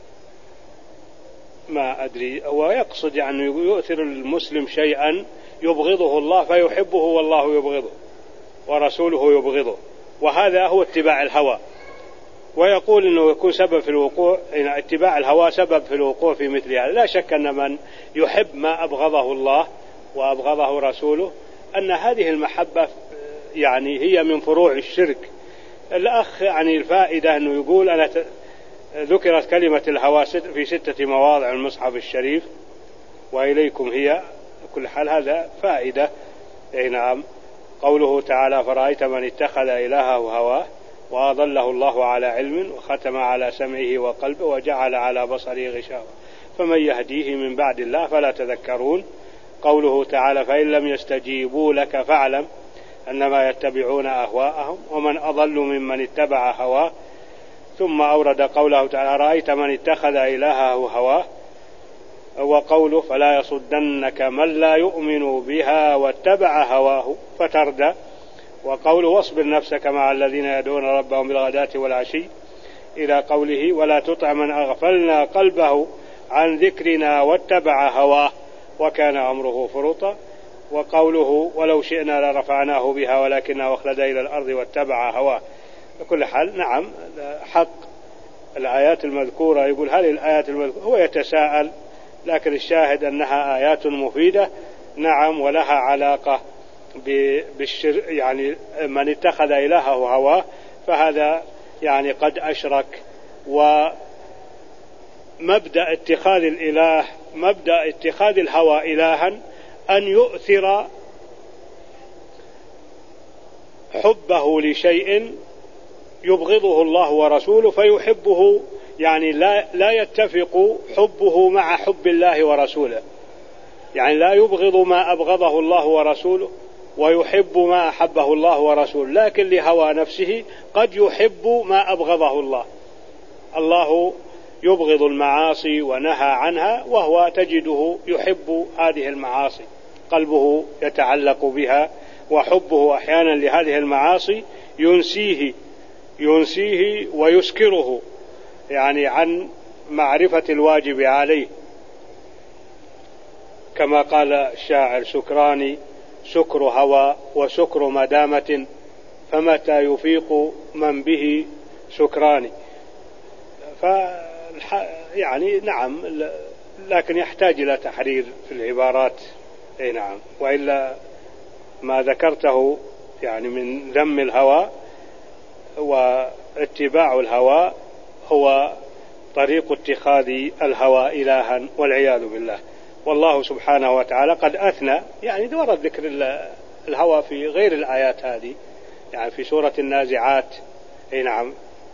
ما أدري هو يقصد يعني يؤثر المسلم شيئا يبغضه الله فيحبه والله يبغضه ورسوله يبغضه، وهذا هو اتباع الهوى. ويقول أنه يكون سبب في الوقوع، إن اتباع الهوى سبب في الوقوع في مثل هذا. لا شك أن من يحب ما أبغضه الله وأبغضه رسوله أن هذه المحبة يعني هي من فروع الشرك. الأخ يعني الفائدة أنه يقول أنا ت... ذكرت كلمة الهوى في ستة مواضع المصحف الشريف وإليكم هي. كل حال هذا فائدة. أي نعم. قوله تعالى فرأيت من اتخذ إلهه هواه وأضله الله على علم وختم على سمعه وقلبه وجعل على بصره غشاوة فمن يهديه من بعد الله فلا تذكرون. قوله تعالى فإن لم يستجيبوا لك فاعلم أنما يتبعون أهواءهم ومن أضل ممن اتبع هواه. ثم أورد قوله تعالى رأيت من اتخذ إلهه هواه، وقوله فلا يصدنك من لا يؤمن بها واتبع هواه فتردى. وقوله واصبر نفسك مع الذين يدعون ربهم بالغداة والعشي إلى قوله ولا تطع من أغفلنا قلبه عن ذكرنا واتبع هواه وكان أمره فرطا. وقوله ولو شئنا لرفعناه بها ولكنه أخلد إلى الأرض واتبع هواه. بكل حال نعم حق الآيات المذكورة. يقول هل الآيات المذكورة هو يتساءل، لكن الشاهد أنها آيات مفيدة. نعم. ولها علاقة بالشر يعني من اتخذ إلهه هواه فهذا يعني قد أشرك. ومبدأ اتخاذ الإله مبدأ اتخاذ الهوى إلها أن يؤثر حبه لشيء يبغضه الله ورسوله فيحبه، يعني لا, لا يتفق حبه مع حب الله ورسوله، يعني لا يبغض ما أبغضه الله ورسوله ويحب ما أحبه الله ورسوله، لكن لهوى نفسه قد يحب ما أبغضه الله. الله يبغض المعاصي ونهى عنها وهو تجده يحب هذه المعاصي، قلبه يتعلق بها، وحبه أحيانا لهذه المعاصي ينسيه ينسيه ويسكره يعني عن معرفة الواجب عليه، كما قال الشاعر سكراني سكر هوى وسكر مدامة فمتى يفيق من به سكراني. ف يعني نعم، لكن يحتاج إلى تحرير في العبارات. أي نعم. وإلا ما ذكرته يعني من ذم الهوى واتباع الهوى هو طريق اتخاذ الهوى إلها والعياذ بالله. والله سبحانه وتعالى قد أثنى، يعني ورد ذكر الهوى في غير الآيات هذه، يعني في سورة النازعات. أي نعم.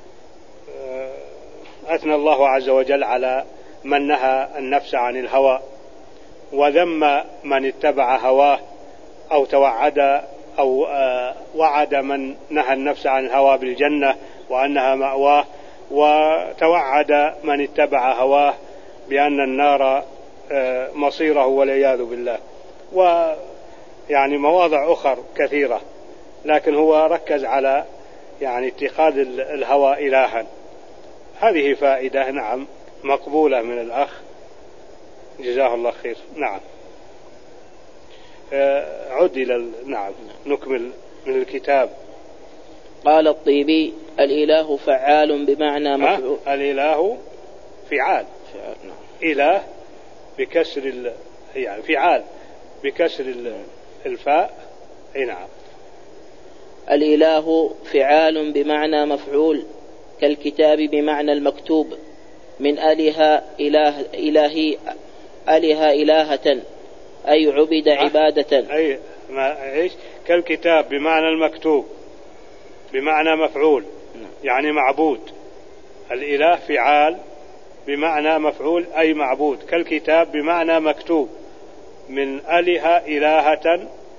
أثنى الله عز وجل على من نهى النفس عن الهوى وذم من اتبع هواه أو توعد أو وعد من نهى النفس عن الهوى بالجنة وأنها مأواه، وتوعد من اتبع هواه بأن النار مصيره والعياذ بالله. ويعني مواضع أخر كثيرة، لكن هو ركز على يعني اتخاذ الهوى إلها. هذه فائدة نعم مقبولة من الأخ جزاه الله خير. نعم. عد إلى نعم نكمل من الكتاب. قال الطيبي الإله فعال بمعنى مفعول. الإله فعال. فعال. نعم. إله بكسر ال... يعني فعال بكسر الفاء. اي نعم. الإله فعال بمعنى مفعول، كالكتاب بمعنى المكتوب، من أله إله إلهي أله إلهة أي عبد عبادة. أي ما إيش كالكتاب بمعنى المكتوب بمعنى مفعول يعني معبود. الإله فعال بمعنى مفعول أي معبود، كالكتاب بمعنى مكتوب، من أله إلهة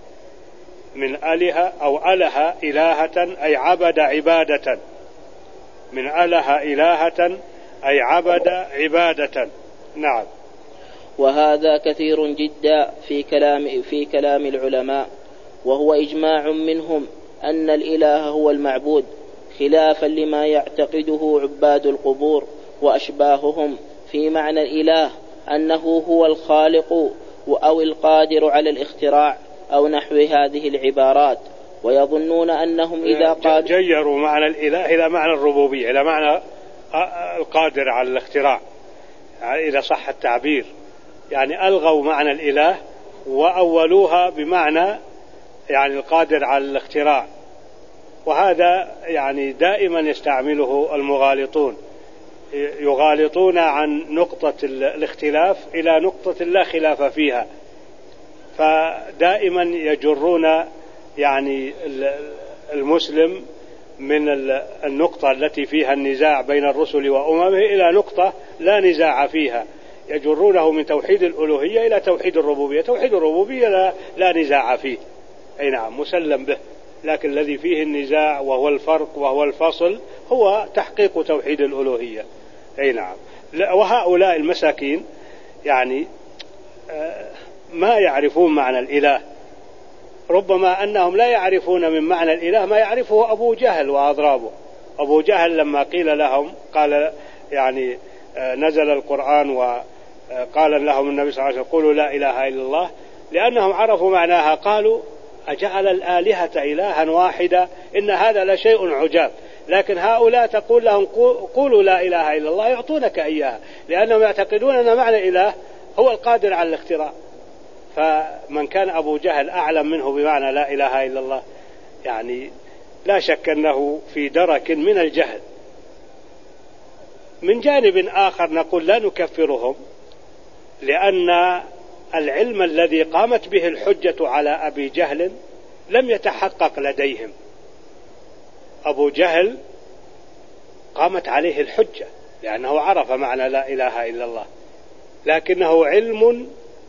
من أله أو أله إلهة أي عبد عبادة، من أله إلهة أي عبد عبادة. نعم. وهذا كثير جدا في كلام في كلام العلماء، وهو إجماع منهم أن الإله هو المعبود، خلافا لما يعتقده عباد القبور وأشباههم في معنى الإله أنه هو الخالق أو القادر على الاختراع أو نحو هذه العبارات، ويظنون أنهم إذا قالوا جيروا معنى الإله إلى معنى الربوبية، إلى معنى القادر على الاختراع، يعني إذا صح التعبير، يعني ألغوا معنى الإله وأولوها بمعنى يعني القادر على الاختراع. وهذا يعني دائما يستعمله المغالطون، يغالطون عن نقطة الاختلاف إلى نقطة لا خلاف فيها، فدائما يجرون يعني المسلم من النقطة التي فيها النزاع بين الرسل وأممه إلى نقطة لا نزاع فيها، يجرونه من توحيد الألوهية إلى توحيد الربوبية. توحيد الربوبية لا, لا نزاع فيه، أي نعم مسلم به، لكن الذي فيه النزاع وهو الفرق وهو الفصل هو تحقيق توحيد الألوهية. أي نعم. وهؤلاء المساكين يعني ما يعرفون معنى الإله، ربما أنهم لا يعرفون من معنى الإله ما يعرفه أبو جهل وأضرابه. أبو جهل لما قيل لهم قال يعني نزل القرآن وقال لهم النبي صلى الله عليه وسلم قولوا لا إله إلا الله، لأنهم عرفوا معناها قالوا أجعل الآلهة إلها واحدا إن هذا لشيء عجاب. لكن هؤلاء تقول لهم قولوا لا إله إلا الله يعطونك إياها، لأنهم يعتقدون أن معنى إله هو القادر على الاختراع. فمن كان أبو جهل أعلم منه بمعنى لا إله إلا الله يعني لا شك أنه في درك من الجهل. من جانب آخر نقول لا نكفرهم، لأن العلم الذي قامت به الحجة على أبي جهل لم يتحقق لديهم. أبو جهل قامت عليه الحجة لأنه عرف معنى لا إله إلا الله، لكنه علم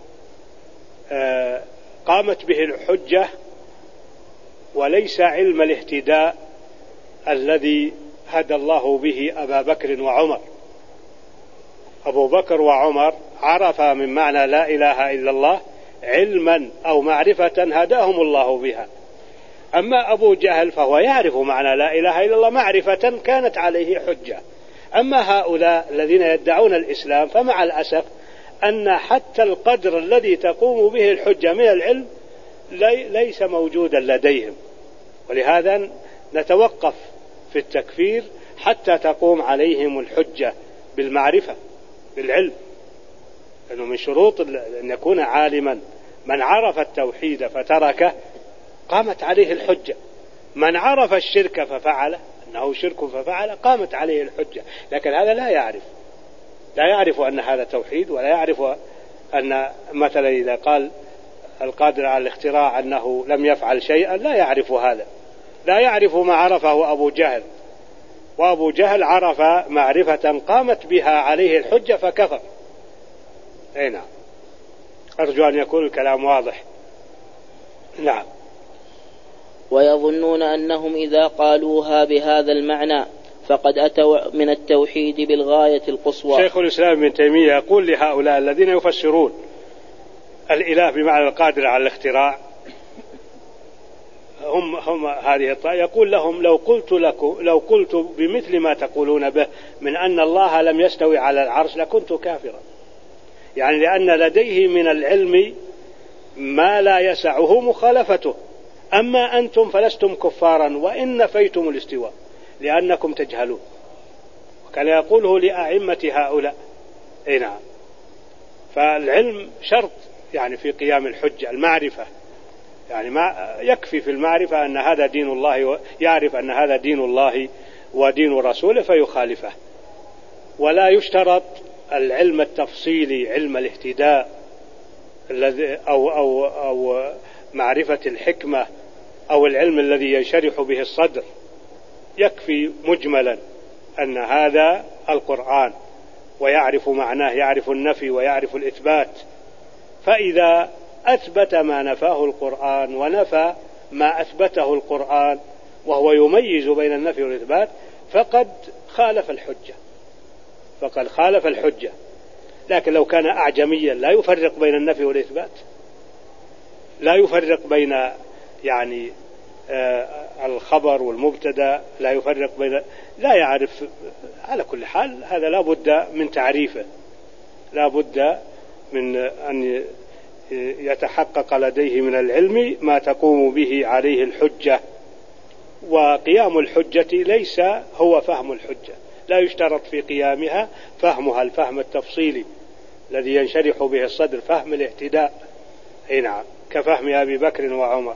قامت به الحجة وليس علم الاهتداء الذي هدى الله به أبا بكر وعمر. أبو بكر وعمر عرفا من معنى لا إله إلا الله علما أو معرفة هداهم الله بها. أما أبو جهل فهو يعرف معنى لا إله إلا الله معرفة كانت عليه حجة. أما هؤلاء الذين يدعون الإسلام فمع الأسف أن حتى القدر الذي تقوم به الحجة من العلم ليس موجودا لديهم، ولهذا نتوقف في التكفير حتى تقوم عليهم الحجة بالمعرفة بالعلم، لأنه من شروط أن يكون عالما. من عرف التوحيد فتركه قامت عليه الحجة، من عرف الشرك ففعل أنه شرك ففعل قامت عليه الحجة. لكن هذا لا يعرف لا يعرف أن هذا توحيد، ولا يعرف أن مثلا إذا قال القادر على الاختراع أنه لم يفعل شيئا، لا يعرف هذا، لا يعرف ما عرفه أبو جهل. وأبو جهل عرف معرفة قامت بها عليه الحجة فكفر. أي نعم. أرجو أن يكون الكلام واضح. نعم. ويظنون أنهم إذا قالوها بهذا المعنى فقد أتوا من التوحيد بالغاية القصوى. شيخ الإسلام ابن تيمية يقول لهؤلاء الذين يفسرون الإله بمعنى القادر على الاختراع، هم هم هذه الطائفة، يقول لهم لو قلت لكم لو قلت بمثل ما تقولون به من أن الله لم يستوي على العرش لكنت كافرا، يعني لأن لديه من العلم ما لا يسعه مخالفته. أما أنتم فلستم كفارا وإن نفيتم الاستواء لأنكم تجهلون. وكان يقوله لأئمة هؤلاء. أي نعم. فالعلم شرط يعني في قيام الحجة، المعرفة، يعني ما يكفي في المعرفة أن هذا دين الله، يعرف أن هذا دين الله ودين رسوله فيخالفه. ولا يشترط العلم التفصيلي، علم الاهتداء الذي أو أو أو معرفة الحكمة أو العلم الذي ينشرح به الصدر، يكفي مجملا أن هذا القرآن ويعرف معناه، يعرف النفي ويعرف الإثبات. فإذا أثبت ما نفاه القرآن ونفى ما أثبته القرآن وهو يميز بين النفي والإثبات فقد خالف الحجة، فقد خالف الحجة. لكن لو كان أعجميا لا يفرق بين النفي والإثبات، لا يفرق بين يعني آه الخبر والمبتدأ، لا يفرق بين، لا يعرف، على كل حال هذا لا بد من تعريفه، لا بد من أن يتحقق لديه من العلم ما تقوم به عليه الحجة. وقيام الحجة ليس هو فهم الحجة، لا يشترط في قيامها فهمها الفهم التفصيلي الذي ينشرح به الصدر، فهم الاهتداء، أي نعم، كفهم أبي بكر وعمر.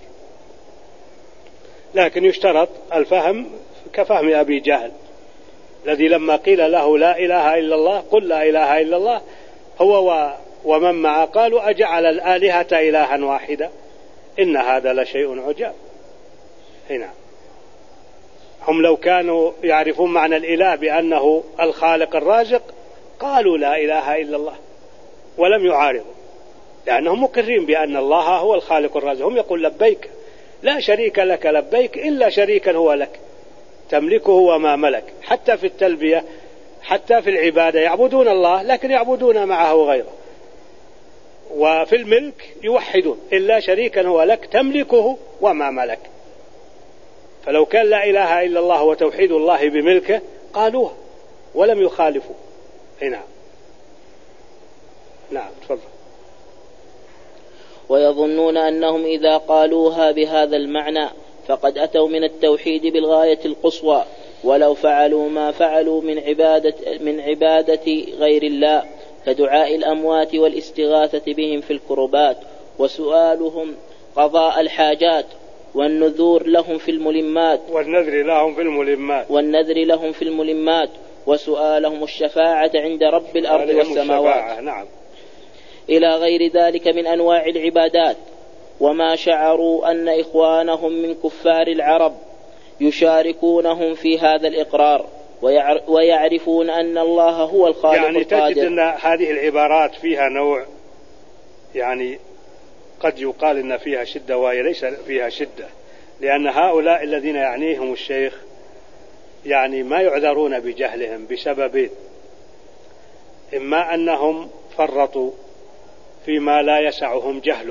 لكن يشترط الفهم كفهم أبي جهل الذي لما قيل له لا إله إلا الله قل لا إله إلا الله هو ومن معه قالوا أجعل الآلهة إلها واحدا إن هذا لشيء عجاب. هنا هم لو كانوا يعرفون معنى الإله بأنه الخالق الرازق قالوا لا إله إلا الله ولم يعارضوا، لأنهم مقرين بأن الله هو الخالق الرازق. هم يقول لبيك لا شريك لك لبيك إلا شريكا هو لك تملكه وما ملك. حتى في التلبية، حتى في العبادة يعبدون الله لكن يعبدون معه غيره. وفي الملك يوحدون إلا شريكا هو لك تملكه وما ملك. فلو كان لا إله إلا الله وتوحيد الله بملكه قالوها ولم يخالفوا. نعم نعم تفضل. ويظنون أنهم إذا قالوها بهذا المعنى فقد أتوا من التوحيد بالغاية القصوى، ولو فعلوا ما فعلوا من عبادة, من عبادة غير الله كدعاء الأموات والاستغاثة بهم في الكربات وسؤالهم قضاء الحاجات والنذور لهم في الملمات والنذر لهم في الملمات والنذر لهم في الملمات وسؤالهم الشفاعة عند رب الأرض والسماوات. نعم. إلى غير ذلك من أنواع العبادات. وما شعروا أن إخوانهم من كفار العرب يشاركونهم في هذا الإقرار ويعرفون أن الله هو الخالق يعني القادر. تجد أن هذه العبارات فيها نوع، يعني قد يقال أن فيها شدة وهي ليس فيها شدة، لأن هؤلاء الذين يعنيهم الشيخ يعني ما يعذرون بجهلهم بسببين: إما أنهم فرطوا فيما لا يسعهم جهله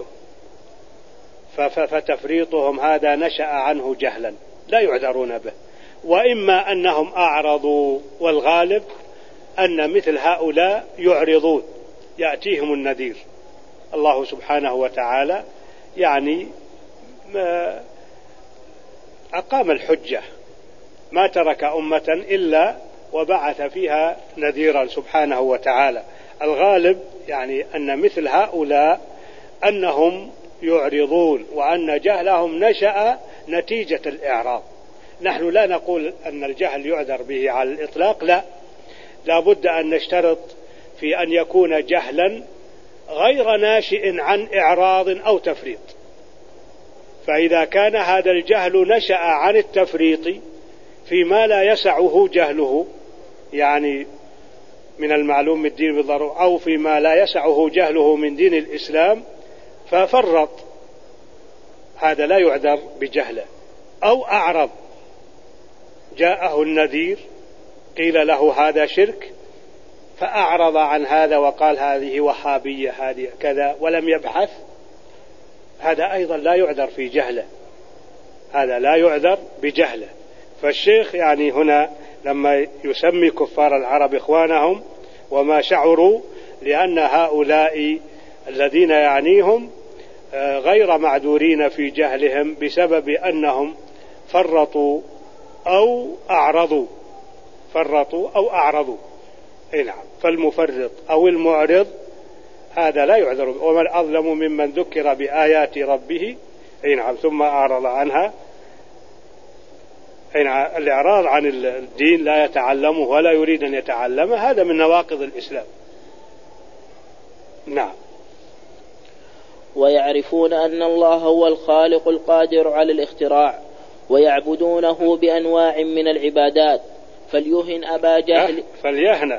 فتفريطهم هذا نشأ عنه جهلا لا يعذرون به، وإما أنهم أعرضوا، والغالب أن مثل هؤلاء يعرضون، يأتيهم النذير. الله سبحانه وتعالى يعني أقام الحجة، ما ترك أمة إلا وبعث فيها نذيرا سبحانه وتعالى. الغالب يعني أن مثل هؤلاء أنهم يعرضون، وأن جهلهم نشأ نتيجة الإعراض. نحن لا نقول أن الجهل يعذر به على الإطلاق، لا، لا بد أن نشترط في أن يكون جهلا غير ناشئ عن إعراض أو تفريط. فإذا كان هذا الجهل نشأ عن التفريط فيما لا يسعه جهله، يعني من المعلوم من الدين بالضرورة، أو فيما لا يسعه جهله من دين الإسلام ففرط، هذا لا يعذر بجهله. أو أعرض، جاءه النذير قيل له هذا شرك فأعرض عن هذا وقال هذه وهابية هذه كذا ولم يبحث، هذا أيضا لا يعذر في جهله، هذا لا يعذر بجهله. فالشيخ يعني هنا لما يسمي كفار العرب إخوانهم وما شعروا، لأن هؤلاء الذين يعنيهم غير معذورين في جهلهم بسبب أنهم فرطوا أو أعرضوا فرطوا أو أعرضوا. نعم. فالمفرط أو المعرض هذا لا يعذر. ومن أظلم ممن ذكر بآيات ربه أي نعم ثم أعرض عنها. أي نعم الإعراض عن الدين لا يتعلمه ولا يريد أن يتعلمه هذا من نواقض الإسلام. نعم. ويعرفون أن الله هو الخالق القادر على الاختراع ويعبدونه بأنواع من العبادات فليهن أبا جهل فليهن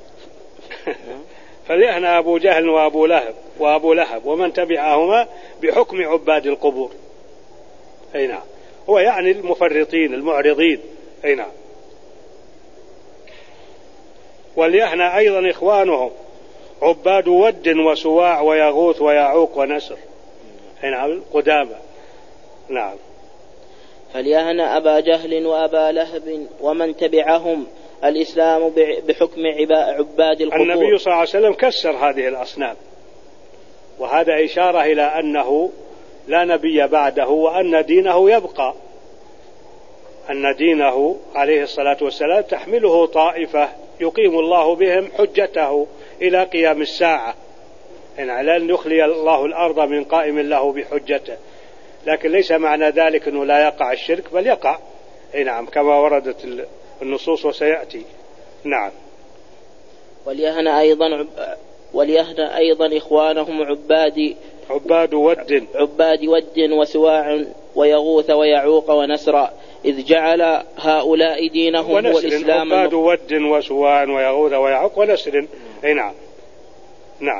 فليهن أبو جهل وأبو لهب وأبو لهب ومن تبعهما بحكم عباد القبور. أي نعم هو يعني المفرطين المعرضين. أي نعم. وليهن أيضا إخوانهم عباد ود وسواع ويغوث ويعوق ونسر. أي نعم قدامى. نعم. فليهن أبا جهل وأبا لهب ومن تبعهم الإسلام بحكم عباد القبور. النبي صلى الله عليه وسلم كسر هذه الأصنام وهذا إشارة إلى أنه لا نبي بعده وأن دينه يبقى. أن دينه عليه الصلاة والسلام تحمله طائفة يقيم الله بهم حجته إلى قيام الساعة. يعني لن يخلي الله الأرض من قائم له بحجته. لكن ليس معنى ذلك أنه لا يقع الشرك بل يقع. أي نعم كما وردت النصوص وسيأتي. نعم. وليهن أيضا وليهن أيضا إخوانهم عباد عباد ود عباد ود وسواع ويغوث ويعوق ونسرا إذ جعل هؤلاء دينهم هو الإسلام. عباد ود وسواع ويغوث ويعوق ونسر. أي نعم. نعم.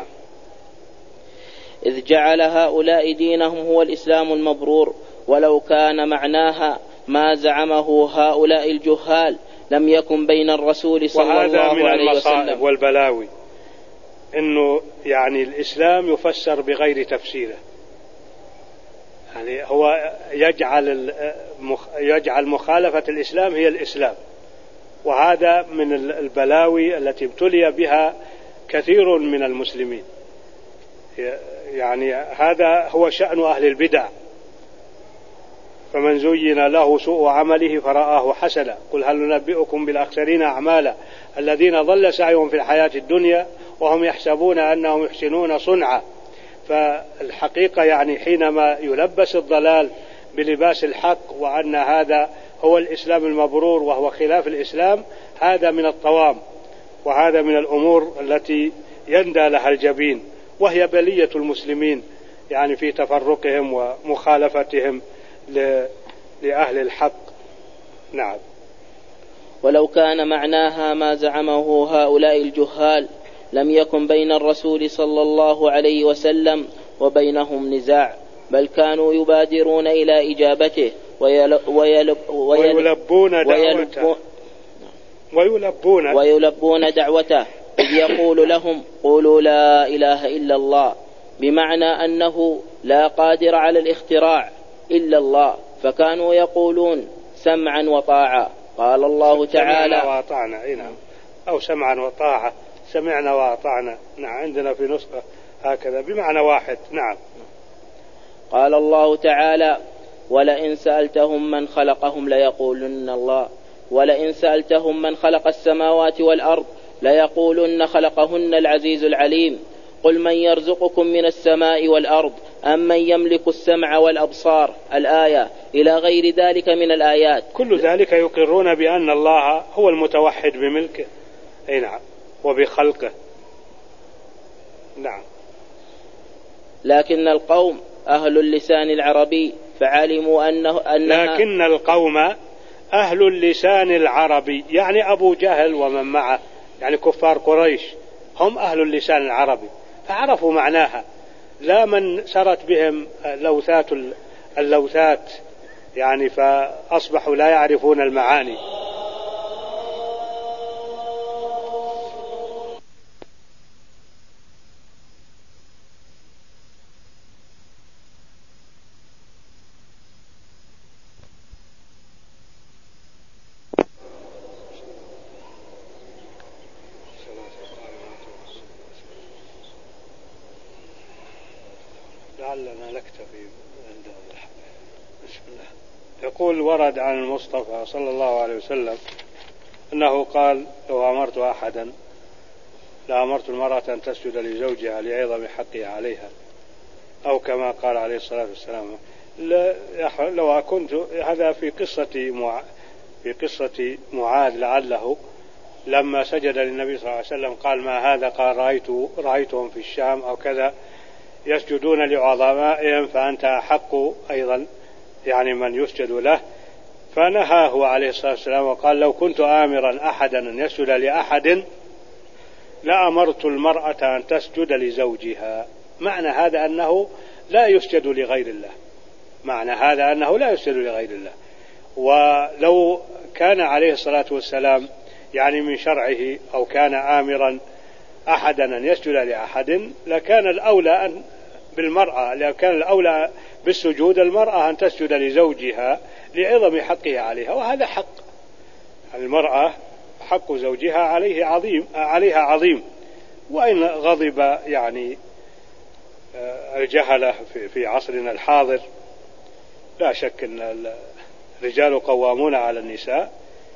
إذ جعل هؤلاء دينهم هو الإسلام المبرور ولو كان معناها ما زعمه هؤلاء الجهال لم يكن بين الرسول صلى الله عليه وسلم. وهذا من المصائب والبلاوي إنه يعني الإسلام يفسر بغير تفسيره. يعني هو يجعل يجعل مخالفة الإسلام هي الإسلام. وهذا من البلاوي التي ابتلي بها كثير من المسلمين. يعني هذا هو شأن أهل البدع. فمن زين له سوء عمله فرآه حسنا قل هل ننبئكم بالأخسرين أعمالا الذين ضل سعيهم في الحياة الدنيا وهم يحسبون أنهم يحسنون صنعا. فالحقيقة يعني حينما يلبس الضلال بلباس الحق وأن هذا هو الإسلام المبرور وهو خلاف الإسلام هذا من الطوام وهذا من الأمور التي يندى لها الجبين وهي بلية المسلمين يعني في تفرقهم ومخالفتهم لأهل الحق. نعم. ولو كان معناها ما زعمه هؤلاء الجهال لم يكن بين الرسول صلى الله عليه وسلم وبينهم نزاع بل كانوا يبادرون إلى إجابته ويلب ويلب ويلبون دعوته ويلبون, ويلبون دعوته إذ يقول لهم قولوا لا إله إلا الله بمعنى أنه لا قادر على الاختراع إلا الله فكانوا يقولون سمعا وطاعة. قال الله تعالى سمعنا وأطعنا. إيه نعم. أو سمعا وطاعة سمعنا وأطعنا. نعم عندنا في نسخة هكذا بمعنى واحد. نعم. قال الله تعالى ولئن سألتهم من خلقهم ليقولن الله ولئن سألتهم من خلق السماوات والأرض ليقولن خلقهن العزيز العليم قل من يرزقكم من السماء والأرض أم من يملك السمع والأبصار الآية إلى غير ذلك من الآيات. كل ذلك يقرون بأن الله هو المتوحد بملكه. أي نعم. وبخلقه. نعم. لكن القوم أهل اللسان العربي فعلموا أنه أنها لكن القوم أهل اللسان العربي يعني أبو جهل ومن معه يعني كفار قريش هم أهل اللسان العربي فعرفوا معناها لا من سرت بهم لوثات اللوثات يعني فأصبحوا لا يعرفون المعاني. لعلنا نكتفي عند بسم الله. يقول ورد عن المصطفى صلى الله عليه وسلم أنه قال لو أمرت أحدا لأمرت المرأة أن تسجد لزوجها لعظم حقه عليها، أو كما قال عليه الصلاة والسلام. لو كنت هذا في قصة مع... في قصة معاذ لعله لما سجد للنبي صلى الله عليه وسلم قال ما هذا؟ قال رأيت رأيتهم في الشام أو كذا يسجدون لعظمائهم فأنت أحق أيضا يعني من يسجد له، فنهاه عليه الصلاة والسلام وقال لو كنت آمرا أحدا أن يسجد لأحد لأمرت المرأة أن تسجد لزوجها. معنى هذا أنه لا يسجد لغير الله، معنى هذا أنه لا يسجد لغير الله. ولو كان عليه الصلاة والسلام يعني من شرعه أو كان آمرا أحدا أن يسجد لأحد لكان الأولى أن بالمرأة لو كان الأولى بالسجود المرأة أن تسجد لزوجها لعظم حقه عليها، وهذا حق المرأة، حق زوجها عليه عظيم عليها عظيم. وإن غضب يعني الجهلة في عصرنا الحاضر لا شك أن الرجال قوامون على النساء،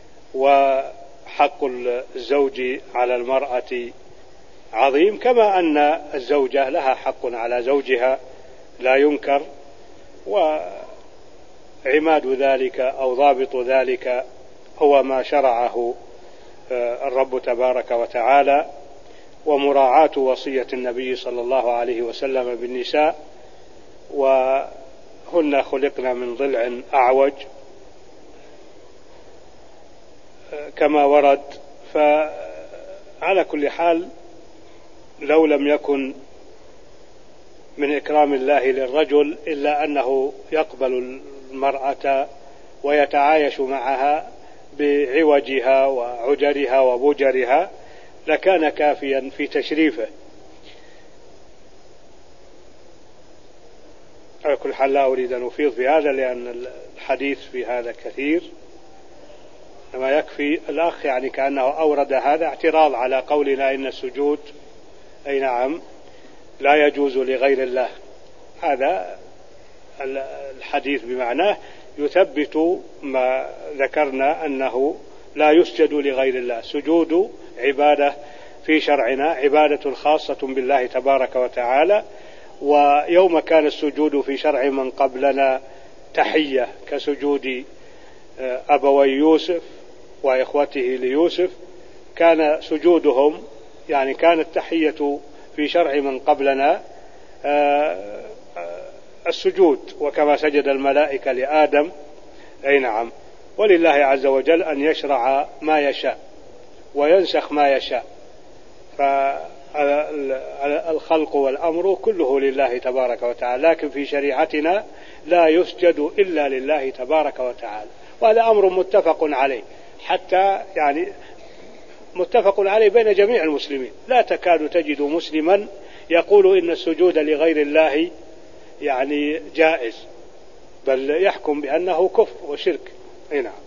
وحق الزوج على المرأة عظيم، كما أن الزوجة لها حق على زوجها لا ينكر. وعماد ذلك أو ضابط ذلك هو ما شرعه الرب تبارك وتعالى، ومراعاة وصية النبي صلى الله عليه وسلم بالنساء، وهن خلقن من ضلع أعوج كما ورد. فعلى كل حال لو لم يكن من إكرام الله للرجل إلا أنه يقبل المرأة ويتعايش معها بعوجها وعجرها وبجرها لكان كافيا في تشريفه. على كل حال لا أريد أن أفيض في هذا لأن الحديث في هذا كثير، ما يكفي الأخ يعني كأنه أورد هذا اعتراض على قولنا إن السجود أي نعم لا يجوز لغير الله. هذا الحديث بمعناه يثبت ما ذكرنا أنه لا يسجد لغير الله. سجود عبادة في شرعنا عبادة خاصة بالله تبارك وتعالى، ويوم كان السجود في شرع من قبلنا تحية كسجود أبوي يوسف وإخوته ليوسف كان سجودهم يعني كانت تحية في شرع من قبلنا السجود، وكما سجد الملائكة لآدم أي نعم. ولله عز وجل أن يشرع ما يشاء وينسخ ما يشاء، فالخلق والأمر كله لله تبارك وتعالى، لكن في شريعتنا لا يسجد إلا لله تبارك وتعالى، وهذا أمر متفق عليه، حتى يعني متفق عليه بين جميع المسلمين. لا تكاد تجد مسلما يقول إن السجود لغير الله يعني جائز، بل يحكم بأنه كفر وشرك. أي نعم.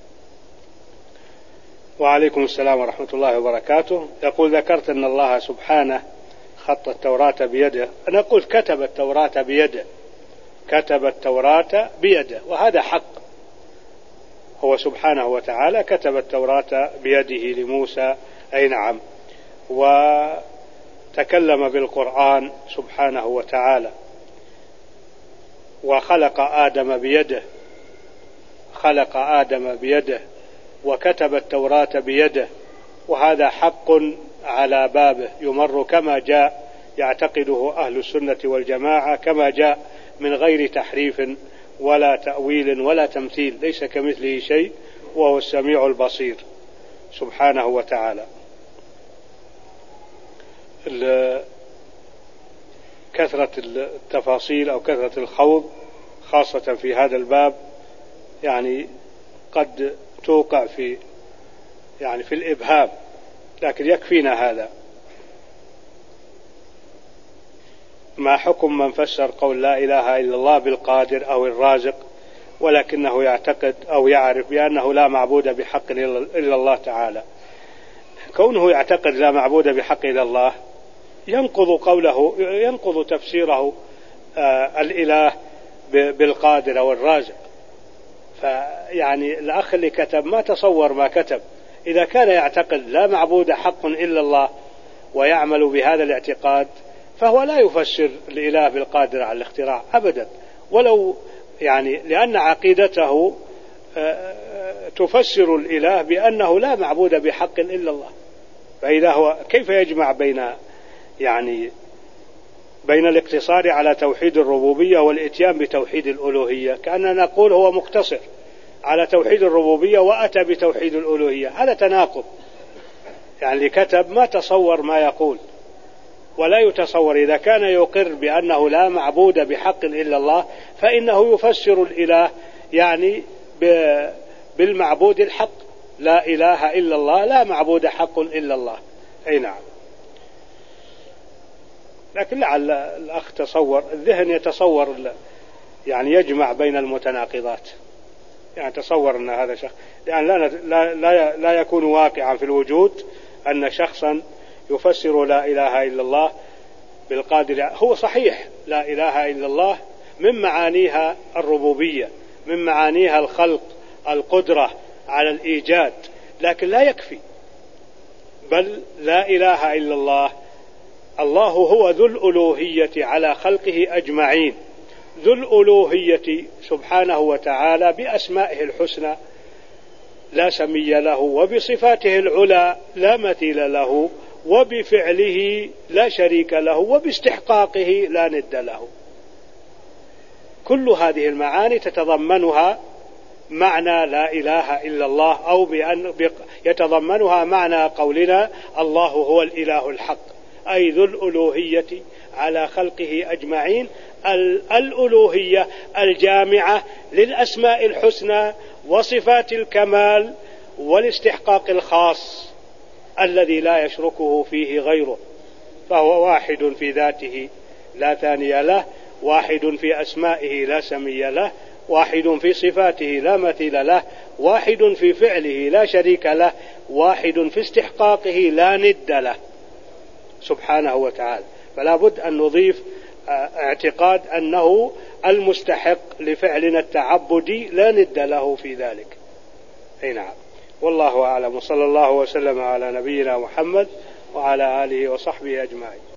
وعليكم السلام ورحمة الله وبركاته. يقول ذكرت أن الله سبحانه خط التوراة بيده. أنا قلت كتب التوراة بيده، كتب التوراة بيده، وهذا حق. هو سبحانه وتعالى كتب التوراة بيده لموسى أي نعم، وتكلم بالقرآن سبحانه وتعالى، وخلق آدم بيده، خلق آدم بيده وكتب التوراة بيده، وهذا حق على بابه يمر كما جاء يعتقده أهل السنة والجماعة، كما جاء من غير تحريف ولا تأويل ولا تمثيل، ليس كمثله شيء وهو السميع البصير سبحانه وتعالى. كثرة التفاصيل أو كثرة الخوض خاصة في هذا الباب يعني قد توقع في يعني في الإبهام، لكن يكفينا هذا. ما حكم من فسر قول لا إله إلا الله بالقادر أو الرازق ولكنه يعتقد أو يعرف بأنه لا معبود بحق إلا الله تعالى؟ كونه يعتقد لا معبود بحق إلا الله ينقض قوله، ينقض تفسيره آه الإله بالقادر أو الرازق. فيعني الأخ اللي كتب ما تصور ما كتب. إذا كان يعتقد لا معبود حق إلا الله ويعمل بهذا الاعتقاد فهو لا يفسر الإله بالقادر على الاختراع أبدا، ولو يعني لأن عقيدته تفسر الإله بأنه لا معبود بحق إلا الله. فإذا هو كيف يجمع بين يعني بين الاقتصار على توحيد الربوبية والإتيان بتوحيد الألوهية؟ كأننا نقول هو مقتصر على توحيد الربوبية وأتى بتوحيد الألوهية، هذا تناقض. يعني اللي كتب ما تصور ما يقول، ولا يتصور. إذا كان يقر بأنه لا معبود بحق إلا الله فإنه يفسر الإله يعني بالمعبود الحق، لا إله إلا الله، لا معبود حق إلا الله. أي نعم. لكن لعل الأخ تصور، الذهن يتصور يعني يجمع بين المتناقضات، يعني تصور أن هذا شخص يعني لا, لا, لا, لا يكون واقعا في الوجود أن شخصا يفسر لا إله إلا الله بالقادر. هو صحيح لا إله إلا الله من معانيها الربوبية، من معانيها الخلق، القدرة على الإيجاد، لكن لا يكفي. بل لا إله إلا الله، الله هو ذو الألوهية على خلقه أجمعين، ذو الألوهية سبحانه وتعالى بأسمائه الحسنى لا سمي له، وبصفاته العلى لا مثيل له، وبفعله لا شريك له، وباستحقاقه لا ند له. كل هذه المعاني تتضمنها معنى لا إله إلا الله، أو بأن يتضمنها معنى قولنا الله هو الإله الحق، أي ذو الألوهية على خلقه أجمعين، الألوهية الجامعة للأسماء الحسنى وصفات الكمال والاستحقاق الخاص الذي لا يشركه فيه غيره. فهو واحد في ذاته لا ثاني له، واحد في أسمائه لا سمي له، واحد في صفاته لا مثيل له، واحد في فعله لا شريك له، واحد في استحقاقه لا ند له سبحانه وتعالى. فلا بد أن نضيف اعتقاد أنه المستحق لفعلنا التعبدي لا ند له في ذلك. أي نعم. والله أعلم، وصلى الله وسلم على نبينا محمد وعلى آله وصحبه أجمعين.